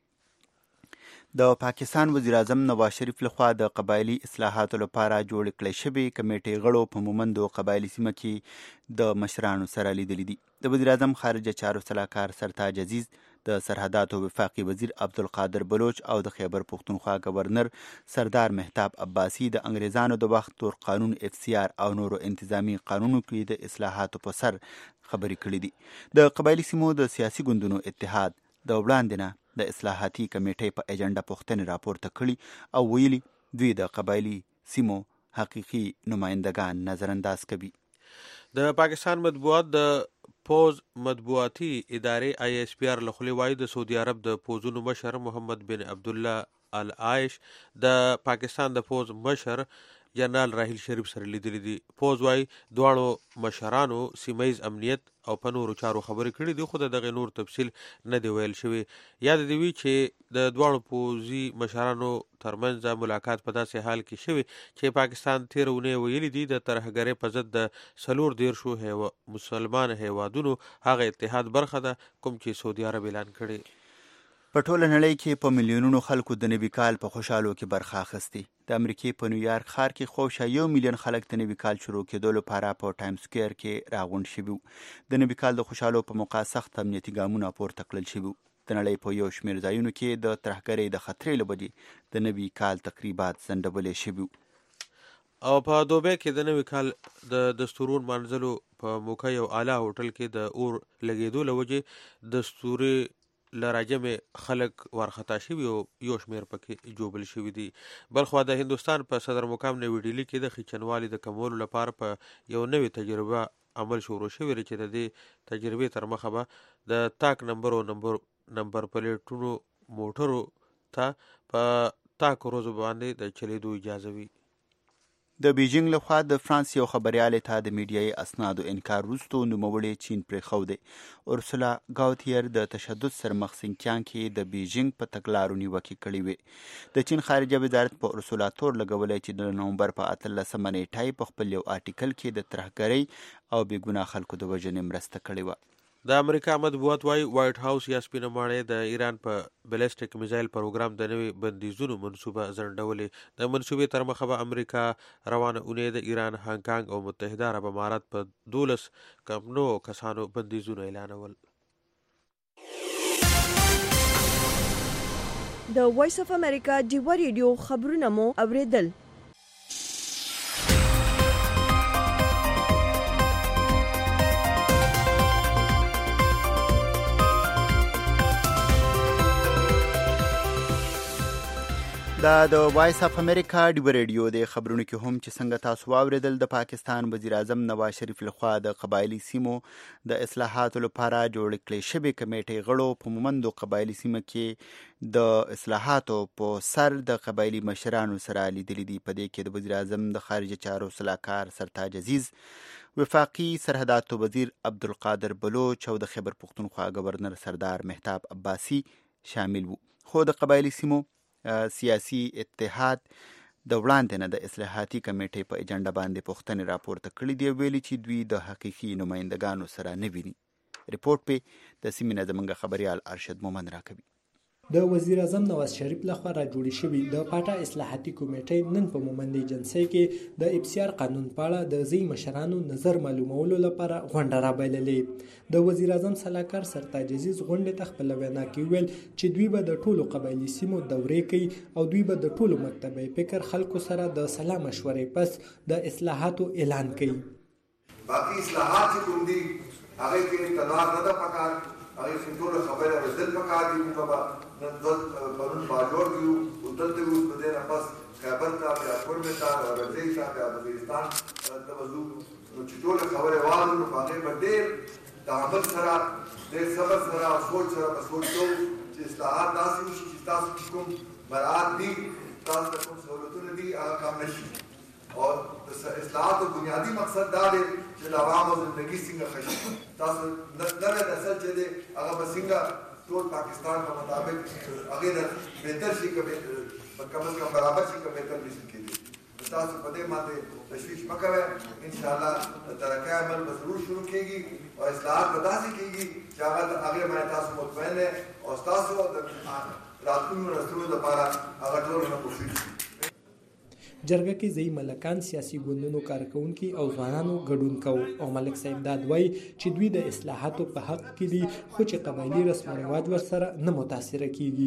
د پاکستان وزیر اعظم نواز شریف لخوا د قبایلی اصلاحاتو لپاره جوړ کړی شوی کمیټې غړو په مومندو قبایلی سیمه کې د مشرانو سره لیدلي دي. د وزیر اعظم خارجه چارو سلاکار سرتاج عزیز، د سرحداتو وفاقي وزیر عبدالقادر بلوچ او د خیبر پختونخوا گورنر سردار مهتاب عباسی د انګریزانو د وخت تور قانون FCR او نورو انتظامی قانونو کې د اصلاحاتو په سر خبرې کړې دي. د قبایلی سیمو د سیاسي ګوندونو اتحاد د وړاندې نه د اصلاحاتي کمیټې په ایجنډا پوښتنې راپورته کړي او ویلي دوی د قبایلی سیمو حقیقي نمایندگان نظر انداز کوي. د پاکستان مطبوعات د پوز مطبوعاتي ادارې ISPR لخوا وایي د سعودي عرب د پوزونو مشر محمد بن عبدالله العایش د پاکستان د پوز مشر جنرال راحیل شریف سره لیدلي دي. پوز وايي دواړو مشرانو سیمایز امنیت او په نورو چارو خبرې کړي دي، خو دغه نور تفصیل نه دی ویل شوی. یاد دی وی چې د دواړو پوزي مشرانو ترمنځ ملاقات په داسې حال کې شوی چې پاکستان تیرونه ویلي دي د ترهګرۍ په ضد د 4 مسلمان هیوادونو هغه اتحاد برخه ده کوم چې سعودي عرب اعلان کړي. په ټوله نړۍ کې په میلیونونو خلکو د نوي کال په خوشحالو کې برخه اخیستې. د امریکې په نیویارک ښار کې خوشا 1 میلیون خلک د نوي کال شروع کېدو لپاره په ټایم سکویر کې راغونډ شوي. د نوي کال د خوشحالو په موقع سخت امنیتي ګامونه پورته کړل شوي. د نړۍ په یو شمېر ځایونو کې د ترهګرۍ د خطرې له وجې د نوي کال تقریبات ځنډولې شوي. او په دوبۍ کې د نوي کال د دستورون منځلو په موقع یو اعلی هوټل کې د اور لګېدو له وجې دستوري لراجمه خلک ورخطا شوي او یو شمیر پکې جوبل شوي دي. بلخوا د هندستان په صدر مقام نوی ډیلی کې د خچنوالي د کمولو لپاره په یو نوې تجربه عمل شروع شوی چې د دې تجربې تر مخه به د تاک نمبر پلیټونو موټرو ته په تاک روزو باندې د چلیدو اجازه وي. د بیجینګ لخوا د فرانس یو خبريال ته د میډیایي اسنادو انکار وروسته نوموړی چین پرې خوده. اورسولا گاوتیر د تشدد سر مخ سنکیان کې د بیجینګ په تګلارو نیوکه کړې وي. د چین خارجه وزارت په اورسولا تور لګولای چې د نومبر په 18 نیټه په خپل یو آرټیکل کې د ترهګرۍ او بیګناه خلکو د وژنې مرسته کړې و. د امریکا مطبوعات وايي وایټ هاوس یا سپینه ماڼۍ د ایران په بلیسټیک میزایل پروګرام د نوي بندیزونو منصوبه ځنډولې. د منصوبې تر مخه به امریکا روانه اونۍ د ایران، هانګ کانګ او متحده عرب امارات په 12 کسانو بندیزونه اعلانول. د وایس اف امریکا ډیوا ریډیو خبرونه مو اوریدل. دا د وایس اف امریکا ډیوا ریډیو د خبرونو کې هم چې څنګه تاسو واوریدل، د پاکستان وزیر اعظم نواز شریف لخوا د قبایلی سیمو د اصلاحاتو لپاره جوړ کړې شوې کمیټې غړو په مومندو قبایلی سیمه کې د اصلاحاتو په سر د قبایلی مشرانو سره لیدلي دي. په دې کې د وزیر اعظم د خارجه چارو سلاکار سرتاج عزیز، وفاقي سرحداتو وزیر عبدالقادر بلوچ او د خیبر پختونخوا گورنر سردار مهتاب عباسی شامل وو. خو د قبایلی سیمو سیاسي اتحاد د وړاندې نه د اصلاحاتي کمیټې په ایجنډا باندې پوښتنې راپورته کړي دي، ویلي چې دوی د حقیقي نمایندګانو سره نه ویني. ریپورټ په د سیمې نه زموږ خبريال ارشد مومن راکوي. د وزیر اعظم نواز شریف لخوا را جوړې شوې د پاټا اصلاحاتي کمیټې نن په مومند ایجنسۍ کې د ابسیار قانون په اړه د ځینو مشرانو نظر معلومولو لپاره غونډه رابللې. د وزیر اعظم سلاکار سرتاج عزیز غونډې ته خپل وینا کې ویل چې دوی به د ټولو قبایلی سیمو دورې کوي او دوی به د ټولو مکتبه فکر خلکو سره د سلا مشورې پس د اصلاحاتو اعلان کوي. باقي اصلاحات چې کوم دي هغه کې تدار نه ده پکار، هغه څنګه خبره ورزل پکار دي. موږ نن قانون باجوړ کیو ودلته اوس په دې نه پس خبر ته بیا کورمه ته ورځي ته بیا وزیرستان ته وځو چې ټول خبره وایو نو باندې باندې د عمل سره د صبر سره سوچ سره مسوچو چې اصلاحات داسې وشي چې تاسو کوم برات دي، تاسو کوم سہولتونه دي هغه کام نشي. اور اصلاحات بنیادی مقصد دا دی چې د عوامو زندگی څنګه ښه شي. تاسو نوې نسل چې دی هغه به څنګه ټول پاکستان په مطابق هغه د بهتر شي کم از کم برابر شي که بهتر نشي کېدی. تاسو په دې باندې تشویش مه کوئ. انشاءالله ترقی عمل به ضرور شروع کېږي او اصلاحات به داسې کېږي چې هغې باندې تاسو مطمئن یې او ستاسو د راتلونکو نسلونو لپاره هغه ټول نه کوشش شي. جرګه کې ځای ملکان، سیاسي ګوندونو کارکونکي او ځوانانو ګډون کوي او ملک صاحب داد وایي چې دوی د اصلاحاتو په حق کې دي خو چې قبایلي رسم و رواج ورسره نه متاثره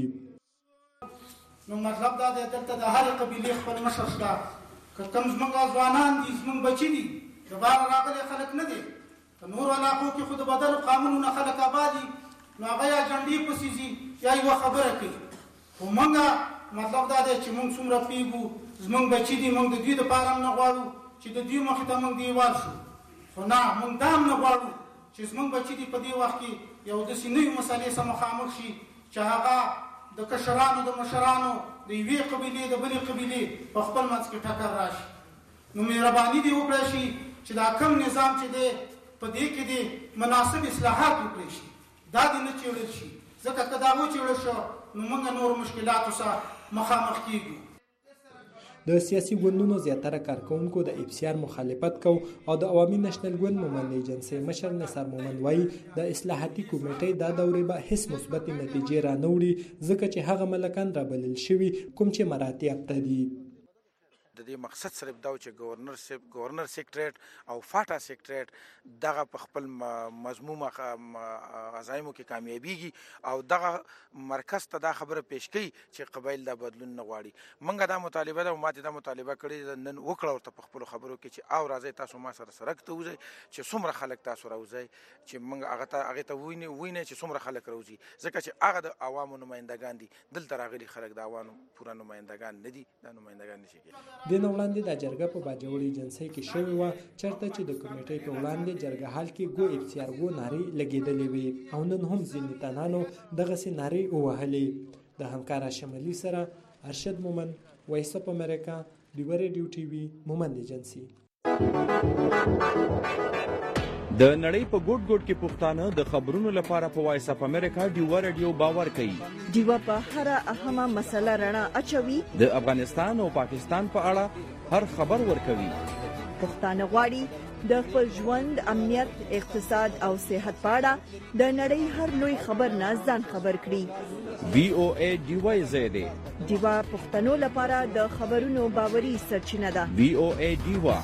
کیږي. نو مطلب دا دی دلته د هرې قبیلې خپل مشر شته، که کوم زموږ ځوانان دي زموږ بچي دي د بهر راغلي خلک نه دي. په نورو علاقو کې خو د بدلو قانونونه خلک آباد دي نو هغه یا جنډې پسې ځي یا یوه خبره کوي. خو موږ مطلب دا دی چې موږ څومره پیږو زمونږ بچي دي، موږ د دوی دپاره هم نه غواړو چې د دوی مخې ته موږ دیوال شو. خو نه موږ دا هم نه غواړو چې زمونږ بچي دي په دې وخت کې یو داسې نوې مسلې سره مخامخ شي چې هغه د کشرانو د مشرانو د یوې قبیلې د بلې قبیلې په خپل منځ کې ټکر راشي. نو مهرباني دې وکړی شي چې دا کم نظام چې دی په دې کې دې مناسب اصلاحات وکړی شي، دا دې نه چېړل شي، ځکه که دا وچېړل شو نو موږ نور مشکلاتو سره مخامخ کېږو. د سیاسي ګوندونو زیاتره کارکونکو د ابسیار مخالفت کو او د عوامي نېشنل ګوند مومند ایجنسۍ مشر نثار مومند وایي د اصلاحاتي کمیټې دا دورې به هیڅ مثبت نتیجې را نه وړي ځکه چې هغه ملکان رابلل شوي کوم چې مراتب یافته دي. د دې مقصد صرف دا گورنر سیکریټریټ او فاټا سیکریټریټ دغه په خپل مضمومه عزایمو کې کامیابیږي او دغه مرکز ته دا خبره پیش کوي چې قبایل دا بدلون نه غواړي. موږ دا مطالبه ده او ما دا مطالبه کړې نن وکړه ورته په خپلو خبرو کې چې او راځئ تاسو ما سره سرک ته وځئ چې څومره خلک تاسو راوځئ چې موږ هغې ته ووینئ چې څومره خلک راوځي، ځکه چې هغه د عوامو نمایندګان دي. دلته راغلي خلک د عوامو پوره نمایندګان نه دي، دا نمایندګان نشي کېدای. د نو وړاندې د جرګه په باجوړ ایجنسۍ کې شوې وه چېرته چې د کمیټې په وړاندې جرګه حال کې ګو ابسیار ګو نارې لګېدلې وې او نن هم ځینې تنانو دغسې نارې ووهلې. د همکاره شمالي سره ارشد مومن، وایس اف امریکا، ډیوا ریډیو ټي وي، مومند ایجنسي. د نړۍ په ګوټ ګوټ کې پښتانه د خبرونو لپاره په وایس اف امریکا ډیوا ریډیو باور کوي. ډیوا په هر اهمه مسله رڼا اچوي، د افغانستان او پاکستان په اړه هر خبر ورکوي. پښتانه غواړي د خپل ژوند، امنیت، اقتصاد او صحت په اړه د نړۍ هر لوی خبر نه ځان خبر کړي. VOA ډیوا زیاده ډیوا پښتنو لپاره د خبرونو باوري سرچینه ده. VOA ډیوا.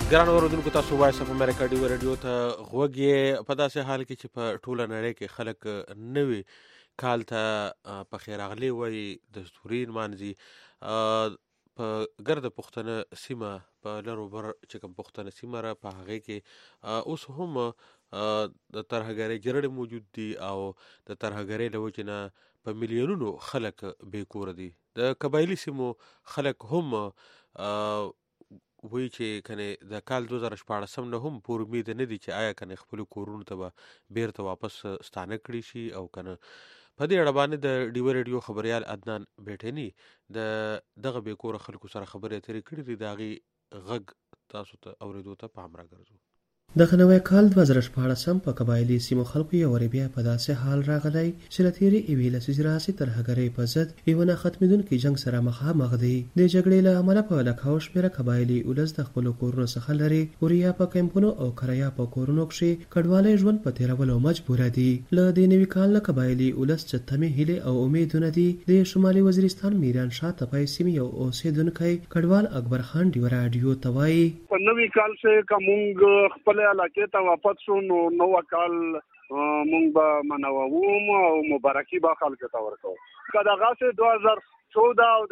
ګران اوریدونکو تاسو وایس اف امریکا ډیو ریډیو ته غوږ یې په داسې حال کې چې په ټوله نړۍ کې خلک نوي کال ته په خیر راغلی وایي دستوري نمانځي په ګرده پښتنه سیمه په لر و بر چې کوم پښتنه سیمه را په هغې کې اوس هم د ترهګرۍ جرړې موجود دي او د ترهګرۍ له وجې نه په میلیونونو خلک بې کوره دي. د قبایلي سیمو خلک هم وی چې کنه د کال 2014 نه هم پور امید نه دي چې آیا کنه خپل کورونو ته به بیرته واپس ستانه کړي شي او کنه په دې اړه باندې د ډیو ریډیو خبريال عدنان بیٹنی دغه به کور خلکو سره خبرې اترې کړې دي داغي غږ تاسو ته اوریدو ته پام راګرځو. د نوی کال 2014 په قبایلی سیمو خلکو یو ور بیا په داسې حال راغلی چې له تیرې ایوې لسیزې راهیسې ترهګرۍ په ضد یو نه ختمېدونکي جنګ سره مخامخ دي. د جګړې له امله په لکهاو شمېره قبایلي ولس د خپلو کورونو څخه لرې وریا په کیمپونو او کریا په کورونو کښې کډوالی ژوند په تېرولو مجبوره دي. له دې نوي کال نه قبایلي ولس چې تمې هیلې او امیدونه دي. د شمالي وزیرستان میران شاه تپای سیمې یو اوسېدونکی کډوال اکبر خان ډیو راډیو ته وایي په نوي کال څخه کوم خپل علاقې ته واپس شو نو نو کال مونږ به منوو او مبارکي به خلکو ته ورکو. کله هغه 2014 او د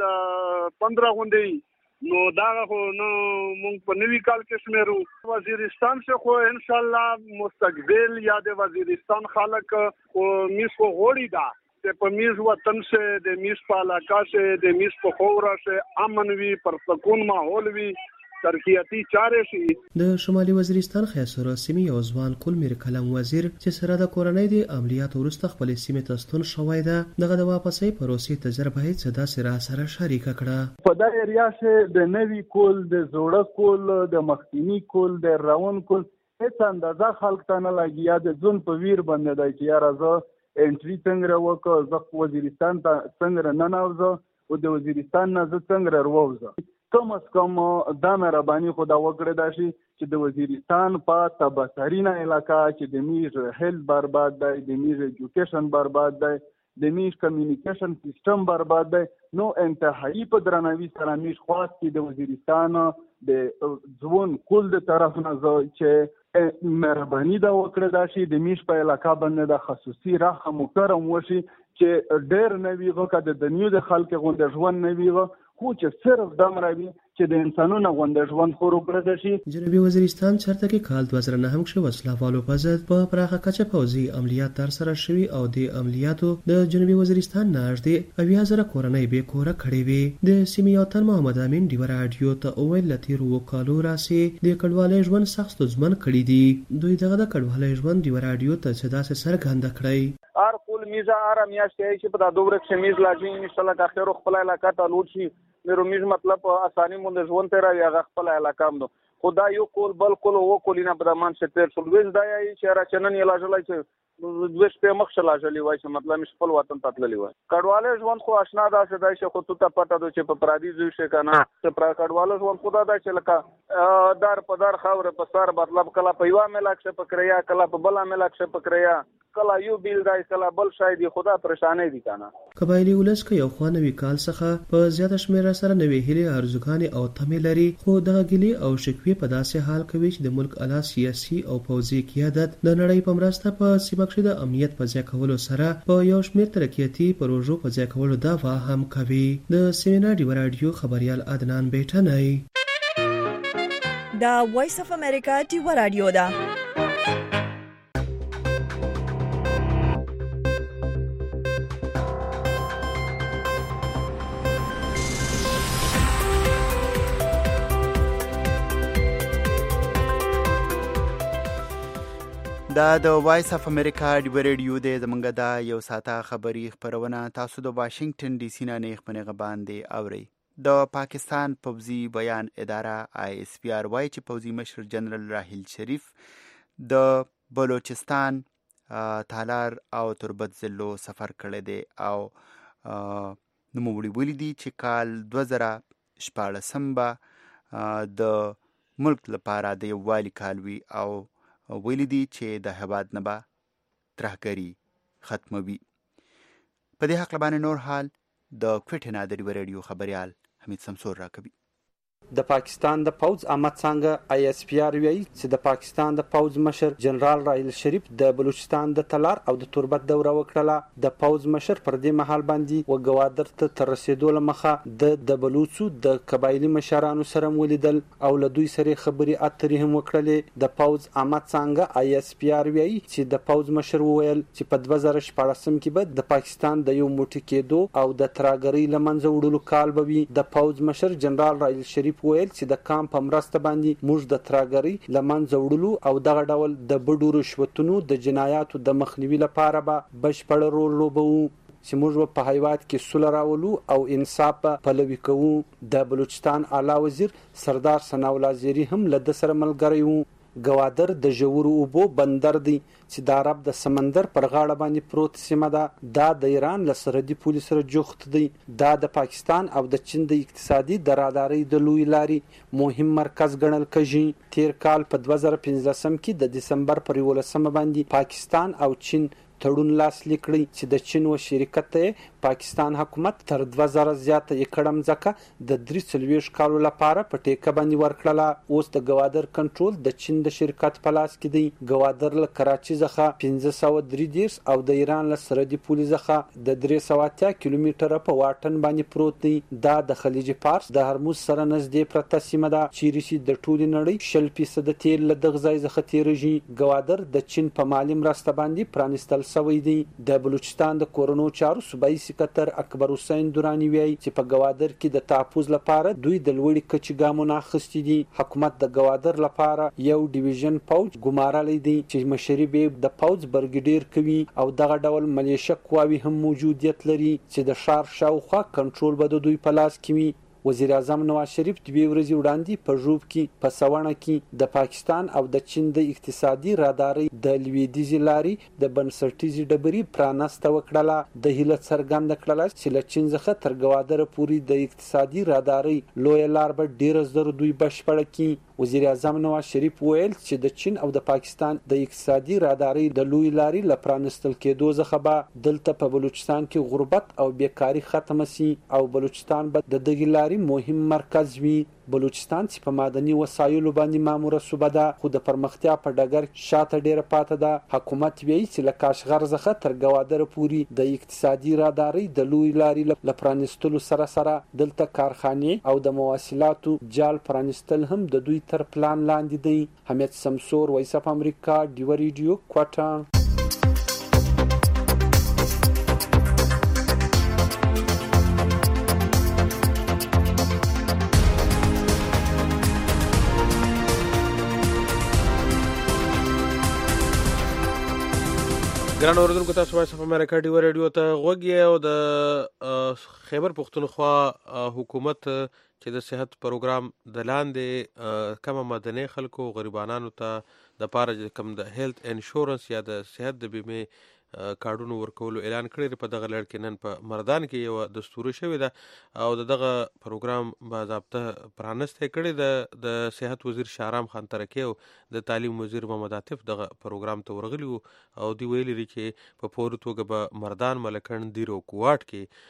15 غونډې نو دا خو نو مونږ په نوي کال کې شمیرو. وزیرستان څخه خو ان شاء الله مستقبل یا د وزیرستان خلک او میس خو غوړي دا په میز وطن سے د میز په علاقہ سے د میز په خورا سے امن وی پرسکون ماحول وی ترقیاتی چارې شي. د شمالي وزیرستان خیاسره سیمې یو ځوان کول میر کلم وزیر چې سره د کورنۍ د عملیاتو وروسته خپل سیمې ته ستون شوی ده دغه د واپسۍ پروسې تجربه یې څه داسې را سره شریکه کړه. په دا ایریا کې د نوي کول د زوړه کول د مخکینی کول د راون کول هیڅ اندازه خلک ته نه لګي یا د ځون په ویر باندې دی چې یاره زه انټری څنګه وکړ زه وزیرستان ته څنګه نه نوځم او د وزیرستان نه زه څنګه وروځم. کم از کم دا مهرباني خدا وکړه دا شي چې د وزیرستان په تبصرینه علاقہ چې د میز هیلث برباد دی د میز ایجوکیشن برباد دی د میز کمیونیکیشن سیستم برباد دی نو انتهایی په درناوي سره میز خواست چې د وزیرستان د ځوان کول د طرف نه چې مهرباني دا وکړه دا شي د میش په علاقہ باندې د خصوصي رحم وکړم وشي چې ډېر نوی غوکه د دنیو د خلک غونډه ژوند نوی غو خو چې صرف د مروي چې د انسانونو غونډه ژوند خورو کړی شي. جنوبي وزیرستان چرته کې کال 2009 کې وسله والو په ضد په پراخه کچه پوځي عملیات تر سره شوي او د عملیاتو د جنوبي وزیرستان نږدې 80,000 کورنۍ بې کوره کړې وي. د سیمې یو تن محمد امین ډیو راډیو ته وویل له تېرو کالو راهیسې د کډوالۍ ژوند سخت ستونزمن کړي دي. دوی دغه د کډوالۍ ژوند ډیو راډیو ته څه داسې څرګنده کړی ار کول میزه ار میاشتې چې په دا دوره کې میز لازمي ان شاء الله اخر خپل علاقہ ته لوټ شي میرو میز مطلب اساني مونږ ژوند ته راځي هغه خپل علاقہ مو خدای یو کول بل کول او کولینا په دمان شتر سولويز دا یی چې را چنن یلا جلای چې دوش په مخشلا جلی وای چې مطلب خپل وطن ته تللی وای. کډواله ژوند خو آشنا دا څه دای چې خو ته پټه دو چې په پرادي زوی شي کنه چې پر کډواله ژوند خدا دا چې لکه دار په دار خاور په سر مطلب کلا په یو ملاک شه پکریا کلا په بل ملاک شه پکریا کلا یو بیل دای کلا بل شاید خدا پریشانې دي کنه. قبایلی ولس کې یو خوانوي کال څخه په زیاته شمیره سره نوې هلي ارزوګانې او تمې لري خو دغه ګلي او شکوې په داسې حال کوي چې د ملک اعلی سیاسي او پوځي قیادت د نړۍ په مرسته په سیمه کې د امنیت په ځای کولو سره په یو شمېر ترقیاتي پروژو په ځای کولو دعوا هم کوي. د سیمینار ډیو راډیو خبريال عدنان بیٹنی دا وایس اف امریکا ډیو راډیو دا دا د وایس اف امریکا ډیو ریډیو د زمونږ د یو ساعته خبری خبرونه تاسو د واشنگټن ډي سي نه خبرونه باندې اوري. د پاکستان پوځي بیان اداره ISPR وايي چې پوځي مشر جنرال راحیل شریف د بلوچستان تالار او تربت ضلعو سفر کړی دی او نوموړي ویلي دي چې کال 2014 به د ملک لپاره د یووالي کال وي او ویلي دي چې د هېواد نه به ترهګري ختموي. په دې هکله باندې نور حال د کوټې نه د ریډیو خبريال حمید سمسور راکوي. د پاکستان د پوز احمد څنګه آی اس پی آر وی چې د پاکستان د پوز مشر جنرال راحیل شریف د بلوچستان د تلار او د تربت دوره وکړه. د پوز مشر پر دې مهال باندې و ګوادر ته تر رسیدو لمخه د بلوچو د قبایلی مشرانو سره ولیدل او له دوی سره خبري اترې هم وکړلې. د پوز احمد څنګه آی اس پی آر وی چې د پوز مشر وویل چې په 2014 کې به د پاکستان د یو موټی کېدو او د تراګری لمنځه وړلو کال به وي. د پوز مشر جنرال راحیل شریف ویل چې د کام په مرسته باندې موږ د تراګری لمنځه وړلو او دغه ډول د بډو رشوتونو د جنایاتو د مخنیوي لپاره به بشپړ رول لوبوو چې موږ په هیواد کې سوله راولو او انصاف پلوي کوو. د بلوچستان اعلی وزیر سردار ثناءالله زیری هم له د سره ملګری وو. ګوادر د ژورو اوبو بندر دی چې د عرب د سمندر پر غاړه باندې پروت سیمه ده. دا د ایران له سرحدي پولې سره جوخت دی. دا د پاکستان او د چین د اقتصادي د رادارۍ د لوی لارې مهم مرکز ګڼل کېږي. تیر کال په 2015 کې د دسمبر پر 11 باندې پاکستان او چین تړون لاسلیک کړی چې د چین و شرکت ته پاکستان حکومت تر 2000 زیاته ایکړم ځکه د 43 کالو لپاره په ټیکه باندې ورکړله. اوس د ګوادر کنټرول د چین د شرکت په لاس کې دی. ګوادر له کراچي څخه 1533 او د ایران له سرحدي پولې څخه د 380 کیلومتره په واټن باندې پروت دی. دا د خلیج فارس د هرمز سره نږدې پرته سیمه ده چې ریشي د ټولې نړۍ 10% تیل له دغه ځای څخه تیریږي. ګوادر د چین په مالی مرسته باندې پرانستل سوی دی. د بلوچستان د کورونو چارو صوبایي سکرټر اکبر حسین دورانی وایي چې په ګوادر کې د تحفظ لپاره دوی د لوړې کچې ګامونه اخیستي دي. حکومت د ګوادر لپاره یو ډیویژن پوج ګمارلی دی چې مشري به د پوج برګډیر کوي او دغه ډول ملیشه قواوي هم موجودیت لري چې د شار شاوخوا کنټرول به د دوی په لاس کې وي. وزیر اعظم نواز شریف 2 ورځې وړاندې په ژوب کې په سوانه کې د پاکستان او د چین د اقتصادي رادارۍ د لویدیځي لارې د بنسټیزي ډبرې پرانسته وکړه. د هیله څرګنده کړله چې له چین څخه تر ګوادر پورې د اقتصادي رادارۍ لوی لار به ډیر زر دوی بشپړه کړي. وزیر اعظم نواز شریف ویل چې د چین او د پاکستان د اقتصادي رادارۍ د لوی لارې لپرانستل کېدو څخه به دلته په بلوچستان کې غربت او بیکاری ختم شي او بلوچستان به د دغه لارې مهم مرکز وي. بلوچستان چې په معدني وسایلو باندې ماموره صوبه ده خو د پرمختیا په ډګر شاته ډیره پاتې ده. حکومت وایي چې له کاشغر څخه تر ګوادر پورې د اقتصادي رادارۍ د لوی لارې لپرانستلو سره سره دلته کارخانې او د مواصلاتو جال پرانستل هم د دوی تر پلان لاندې دی. حمید سمسور، وایس اف امریکا، ډیو ریډیو، کوټه. ګران اوریدونکو، تاسو وایس اف امریکا ډیو ریډیو ته غوږی او د خیبر پختونخوا حکومت چې د صحت پروګرام د لاندې کوم مدني خلکو غریبانو ته د پاره کوم د هیلث انشورنس یا د صحت د بیمه کارډونو ورکولو اعلان کړی. په دغه لړ کې نن په مردان کې یو دستور شوی ده او دغه پروګرام باضابطه پرانسته کړی. د صحت وزیر شهرام خان ترکی او د تعلیم وزیر محمد عاطف دغه پروګرام ته ورغلی او دی ویلي چې په پوره توګه به مردان، ملکن، دیر او کوټ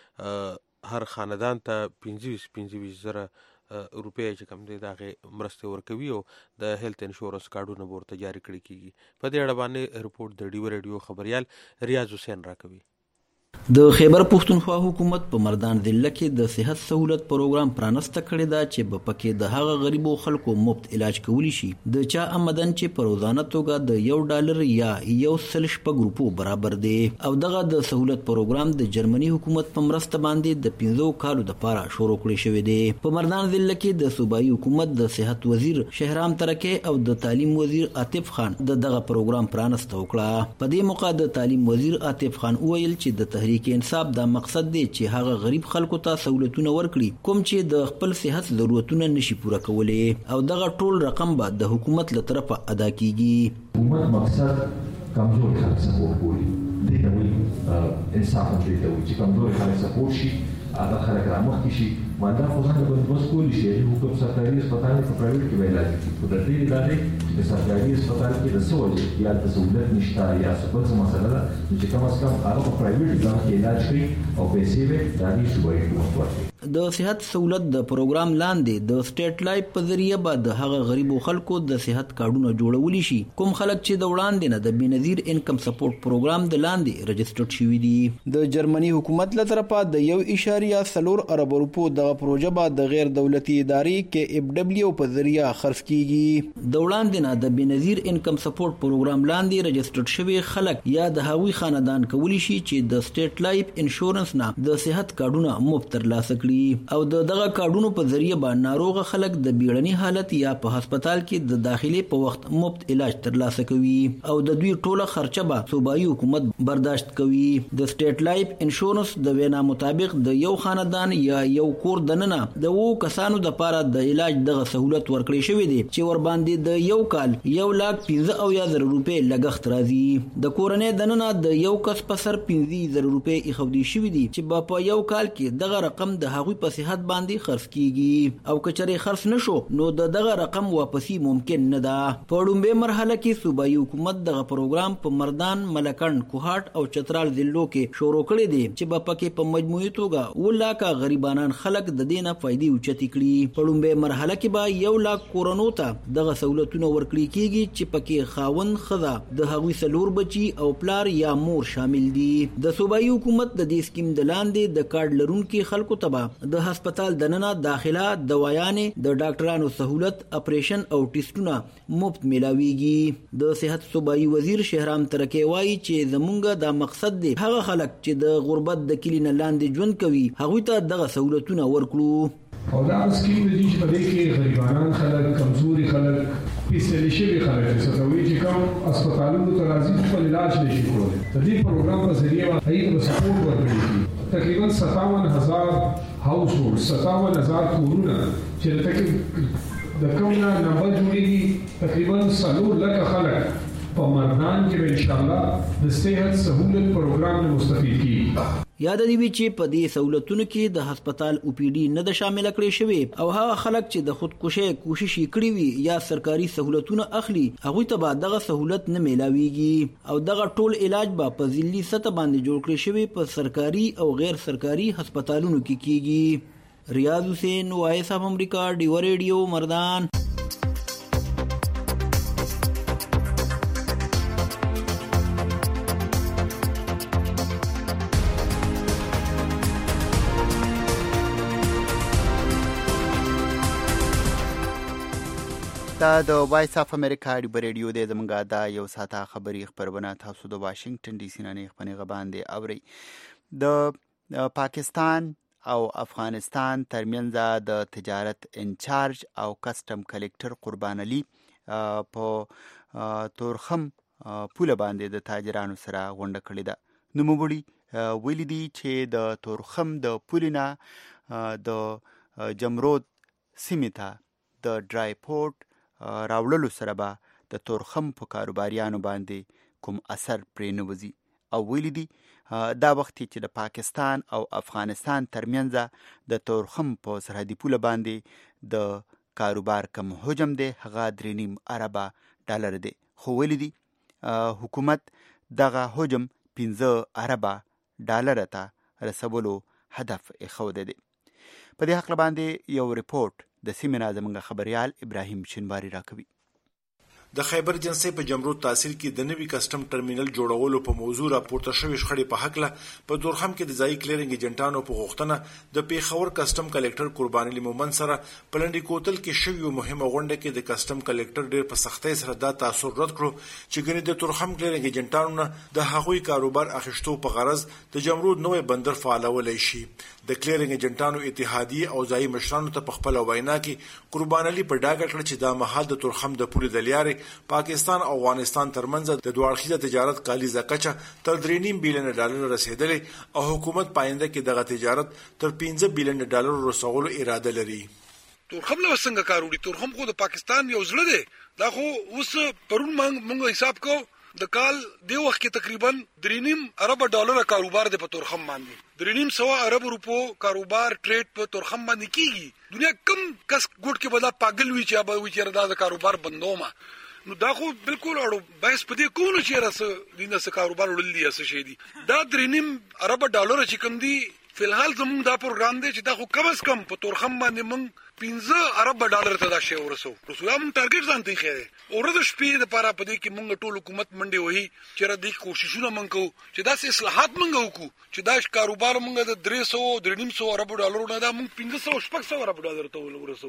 کې هر خاندان ته 25 زره روپۍ چې کوم دی دغه مرسته ورکوي او د هیلث انشورنس کارډونه ورته جاری کړي کیږي. په دې اړه باندې رپورټ د ډیو ریډیو خبريال ریاض حسین راکوي. د خیبر پختونخوا حکومت په مردان ضلع کې د صحت سہولت پروګرام پرانسته کړی دا چې په پکې د هغه غریبو خلکو مفت علاج کولی شي. د چا آمدن چې په روزانه توګه د $1 یا 1.6 روپو برابر دی او دغه د سہولت پروګرام د جرمني حکومت په مرسته باندې د 15 کالو د پاره شروع کړی شوی دی. په مردان ضلع کې د صوبایي حکومت د صحت وزیر شهرام ترکی او د تعلیم وزیر عاطف خان دغه پروګرام پرانسته وکړه. په دې موقع د تعلیم وزیر عاطف خان ویل چې د تحریک انصاف دا مقصد دی چې هغه غریب خلکو ته سہولتونه ورکړي کوم چې د خپل صحت ضرورتونه نشي پوره کولی او دغه ټول رقم به د حکومت له طرفه ادا کیږي. حکومت مقصد کمزور خلک سپورټ کوي. دې ته وایي انصاف هم دې ته وایي چې کمزور خلک سپورټ شي، هغه خلک رامخکې شي. مالدار خو ځان له بندوبست کولی شي. حکومت سرکاري هسپتال په پرایویټ کې به علاج کوي. خو د دې ادارې چې سرکاري هسپتال کې د څه وجې یا د سهولت نشته یا بل څه مسله ده چې کم از کم هغه په پرایویټ ځای کې علاج کوي او پیسې به د هغې صوبایي حکومت ورکوي. د صحت سہولت د پروګرام لاندې د سټیټ لایف په ذریعہ به د هغه غریبو خلکو د صحت کارډونه جوړولی شي کوم خلک چې د وړاندې نه د بنظیر انکم سپورټ پروګرام د لاندې رجسټرډ شوي دي. د جرمني حکومت له طرفه د 1.4 ارب روپو د پروژه به د غیر دولتي ادارې کې FW په ذریعہ خرڅ کیږي. د وړاندې نه د بنظیر انکم سپورټ پروګرام لاندې رجسټرډ شوي خلک یا د هغوی خاندان کولی شي چې د سټیټ لایف انشورنس نه د صحت کارډونه مفت ترلاسه کړي او د دغه کارډونو په ذریعہ به ناروغ خلک د بیړني حالت یا په هسپتال کې د داخلي په وخت مفت علاج ترلاسه کوي او د دوی ټوله خرچه به صوبایي حکومت برداشت کوي. د سټیټ لایف انشورنس د وینا مطابق د یو خاندان یا یو کور دننه د وو کسانو د لپاره د علاج دغه سہولت ورکړی شوی دی چې ور باندې د یو کال 1,15,000 روپے لګښت راځي. د کورنۍ دننه د یو کس په سر 15,000 روپے ایښودل شوی دي چې په یو کال کې دغه رقم د هغوی په صحت باندې خرڅ کیږي او کچره خرڅ نشو نو دغه رقم واپسی ممکن نه ده. په لومړۍ مرحله کې صوبایي حکومت دغه پروګرام په مردان، ملکند، کوهاټ او چترال ضلعو کې شروع کړی دی چې په پکې په مجموعي توګه 1 لاکه غریبانان خلک د دینه فائدې اوچتې کړي. په لومړۍ مرحله کې به 1 لاک کورونو ته دغه سہولتونه ورکړي کیږي چې پکې خاوند، ښځه، د هغوی څلور بچي او پلار یا مور شامل دي. د صوبایي حکومت د دې سکیم د لاندې د کارډ لرونکو خلکو ته د هسپتال دننه داخله، دوايانې، د ډاکټرانو سہولت، اپریشن او ټیسټونه مفت ملاويږي. د صحت صوبایي وزیر شهرام ترکی وایي چې زمونږ دا مقصد دی هغه خلک چې د غربت د کلی نه لاندې ژوند کوي هغوی ته دغه سہولتونه ورکړو. او دا سکیم دی چې په دې کې غریبانان خلک، کمزوري خلک، پیسې شوي خلک څه چې کوم هسپتالونو ته راځي خپل علاج نشي کولی د دې پروګرام په ذریعہ هغوی ته سپورټ ورکړي. تقریبا 57,000 هاوس هولډ 57,000 کورونه چې د کوم نه نمبر جوړیږي تقریبا 4 لکه خلک په مردان کې ان شاء الله د صحت سہولت پروګرام نه مستفید کیږي. یاد دی چې په دې سہولتونو کې د هسپتال OPD نه د شامل کړی شوی او هغه خلک چې د خودکشي کوشش کړی وي یا سرکاري سہولتونه اخلي هغه ته به دغه سہولت نه میلاويږي او دغه ټول علاج به په ځلي سطح باندې جوړ کړی شوی په سرکاري او غیر سرکاري هسپتالونو کې کیږي. ریاض حسین، وایس اف امریکا، ډیو ریډیو، مردان. دا د وایس اف امریکا ډیو ریډیو د زمونږه دا یو ساعته خبري خبرونه تاسو د واشنگټن ډي سي نه خبرونه باندې اوري. د پاکستان او افغانستان ترمنځ د تجارت انچارج او کسٹم کلیکټر قربان علي په تورخم پوله باندې د تاجرانو سره غونډه کړې ده. نوموړي ویلي دي چې د تورخم د پولینه د جمرود سیمې ته د ډرای پورټ راوړلو سره به د تورخم په کاروباریانو باندې کوم اثر پرې نه وځي او ویلي دي دا وخت چې د پاکستان او افغانستان ترمنځ د تورخم په سرحدي پوله باندې د کاروبار کم حجم دی هغه 3.5 ارب ډالر دی خو ویلي دي حکومت دغه حجم 15 ارب ډالر ته رسولو هدف ایښودی دی. په دې حق باندې یو ریپورت د سیمې نه زموږ خبريال ابراهیم شینواری راکوي. د خیبر جنسي په جمرود تحصیل کې د نوي کسٹم ټرمینل جوړولو په موضوع راپورته شوې شخړې په حق له په تورخم کې د ځای کلیرنګ ایجنټانو په غوښتنه د پیښور کسٹم کلیکټر قربان علي مومن سره پلنډي کوتل کې شوی مهمه غونډه کې د کسٹم کلیکټر ډېر په سختۍ سره دا تاثر رد کړو چې ګنې د تورخم کلیرنګ ایجنټانو نه د هغوی کاروبار اخیستو په غرض د جمرود نوې بندر فعالولای شي. د کلیرنګ ایجنټانو اتحادیه او ځای مشرانو ته په خپل وینا کې قربان علي په ډاګه کړ چې دا مهال د تورخم د پولې د لیارې پاکستان او افغانستان ترمنځ د دوه تجارت کالیزه کچه تر 3.5 بلین ډالر رسیدلې او حکومت پاینده کې دغه تجارت تر 15 بلین ډالر رسولو اراده لري. تورخم له څنګه کاروړي؟ تورخم خو د پاکستان یو زړه دی. دا خو اوس پرون موږ حساب کو د کال دی وخت کې تقریبا 3.5 ارب ډالر کاروبار دی په تورخم باندې. 3.5 ارب روپو کاروبار ټریډ په تورخم باندې کیږي. دنیا کم کس ګوټ کې بلا پاگل وی چې به وی چې دا کاروبار بندوما نو دا خو بالکل اړو بحث پدې کو نه چې راس دینه څخه کاروبار وړل دي اسه شي دي. دا 3.5 ارب ډالر چې کوم دي فلحال زموږ دا پروګرام دی چې دا خو کم از کم په تورخم باندې موږ 15 ارب ډالر ته دا شی ورسو موږ ټارګټ ځان ته خېره اورده شپې د لپاره په دې کې موږ ټول حکومت منډي وਹੀ چې را دې کوششونه موږ کوو چې دا اصلاحات موږ وکړو چې دا کاروبار موږ د 300 ارب ډالر نه دا موږ 500 ارب ډالر ته ورسو.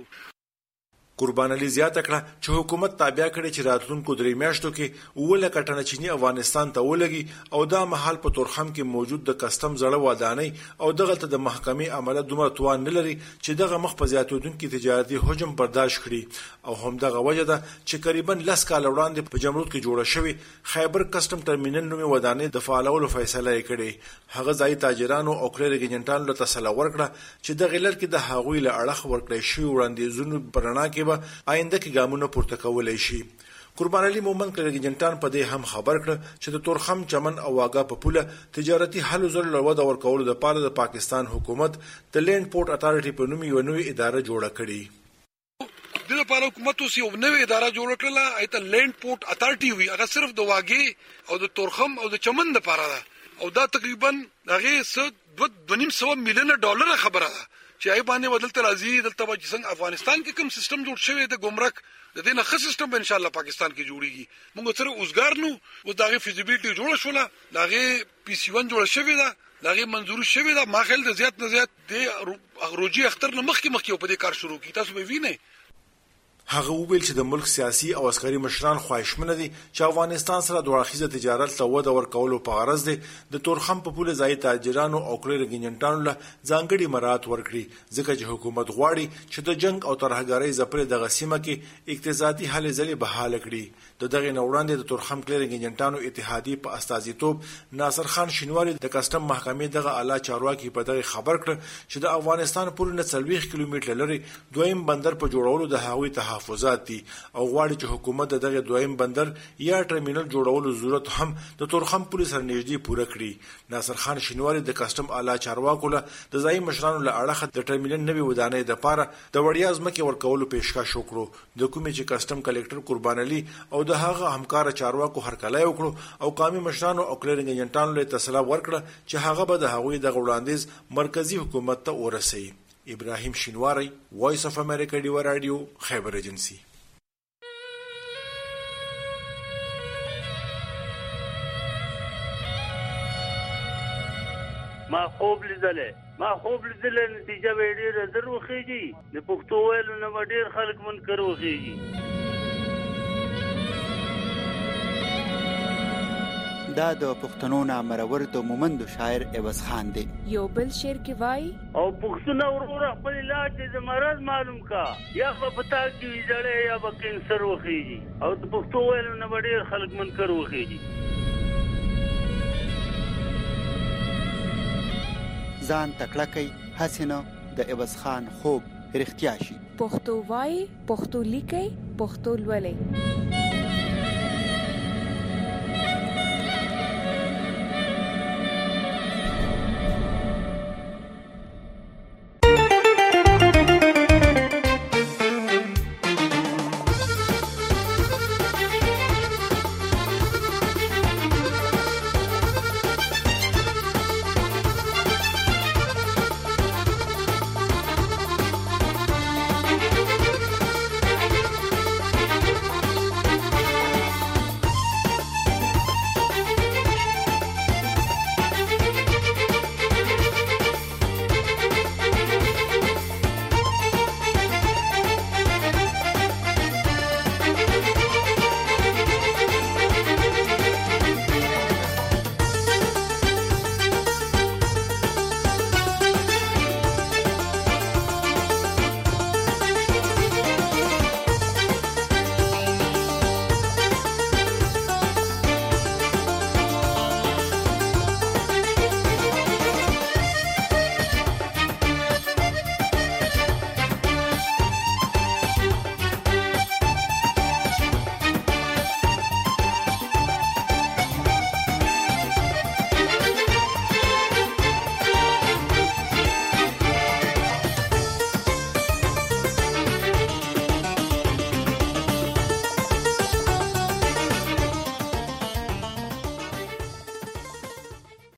قربان علي زیاته کړه چې حکومت تابع کړي چې راتلونکو 3 میاشتو کې اوله کټنه چینی افغانستان ته ولګي او دا محل په تورخم کې موجود د کسٹم زړه ودانۍ او دغه ته د محکمې عمله دومره توان نه لري چې دغه مخ په زیاتودونکو تجارتي حجم برداشت کړي او هم دغه وجه ده چې تقریبا 10 کال وړاندې په جمرود کې جوړه شوی خیبر کسٹم ټرمینل نومي ودانۍ د فعالولو فیصله کړې. هغه ځای تاجرانو او کلیر ایجنټانو له تسلا ورکړه چې د غلر کې د هغوی له اړخ ورکړې شوی وړاندیزونو پرنا کې آینده کې ګامونه پورته کولای شي. قربان علي مومن کلیر ایجنټان په دې هم خبر کړ چې د تورخم چمن او واګه په پوله تجارتي حل زر لوده ورکول د پاره د پاکستان حکومت د لینډ پورټ اتارټي په نوم یو نوې اداره جوړه کړې. د لپاره حکومت اوس یو نوې اداره جوړ کړله ایته لینډ پورټ اتارټي وی هغه صرف د واګه او د تورخم او د چمن لپاره ده او دا تقریبا هغه 2.5 میلیون ډالر خبره ده چې ای باندې بدلته راځي دلته چې څنګه افغانستان کې کوم سیستم جوړ شوی د ګمرک د دې نه ښه سیستم ان شاء الله پاکستان کې جوړیږي. موږ سره اوسګار نو او دغه فیزیبিলিټي جوړ شوله دغه پی سی 1 جوړ شوی دا دغه منظور شوی دا ما خل د زیات نه زیات د روجي اختر نه مخکې په دې کار شروع کی تاسو به وینئ. هغه ویل چې د ملک سیاسي او عسکري مشران خواهشمن دي چې افغانستان سره د ورخیزه تجارت ته وده ورکولو په غرض دي د تورخم په پوله ځای تاجرانو او کلیر ایجنټانو له ځانګړي مراد ورکړي ځکه چې حکومت غواړي چې د جنگ او ترهګرۍ زپره د غسیمه کې اقتصادي حل ځلې بحاله کړي. دغه نوړاندې د تورخم کلیر ایجنټانو اتحادیې په استازیتوب ناصر خان شینواری د کسٹم محکمې دغه اعلی چارواکي په دغه خبر کړ چې د افغانستان پوله نه 40 کیلومتر لري دویم بندر په جوړولو د هغوی تحفظات دي او غواړي چې حکومت دغه دویم بندر یا ټرمینل جوړولو ضرورت هم د تورخم پولیس سره نږدې پوره کړي. ناصر خان شینواری د کسٹم اعلی چارواکو له د ځای مشرانو له اړخ د ټرمینل نوي ودانۍ د پاره د وړیا ځمکې ورکولو پیشکش وکړو. د کومې چې کسٹم کلکټر قربان علي او د هغه همکار چارواکو هرکلی وکړو او قومي مشرانو او کلیر ایجنټانو له تسلا ورکړه چې هغه به د هغوی د وړاندیز مرکزی حکومت ته ورسي. ابراهیم شینواری وایس اف امریکا ډیو رادیو خیبر ایجنسی. ما خوب لیدلې نتیجه به ډېره در وخیږي د پښتو ویلو نه ډېر خلک منکر وخیږي. دا د پښتنو نامرور د مومند شاعر عوض خان دی. یو بل شعر کې وای او پښتون ورور خپل علاج د مرض معلوم کا یا په پتا کې ویځړې یا په کینسر وخیږي او د پښتو ویلو نه ډېر خلک منکر وخیږي. ځان تکړه کوي حسینه د عوض خان خوب رښتیا شي. پښتو وای پښتو لیکي پښتو لولي.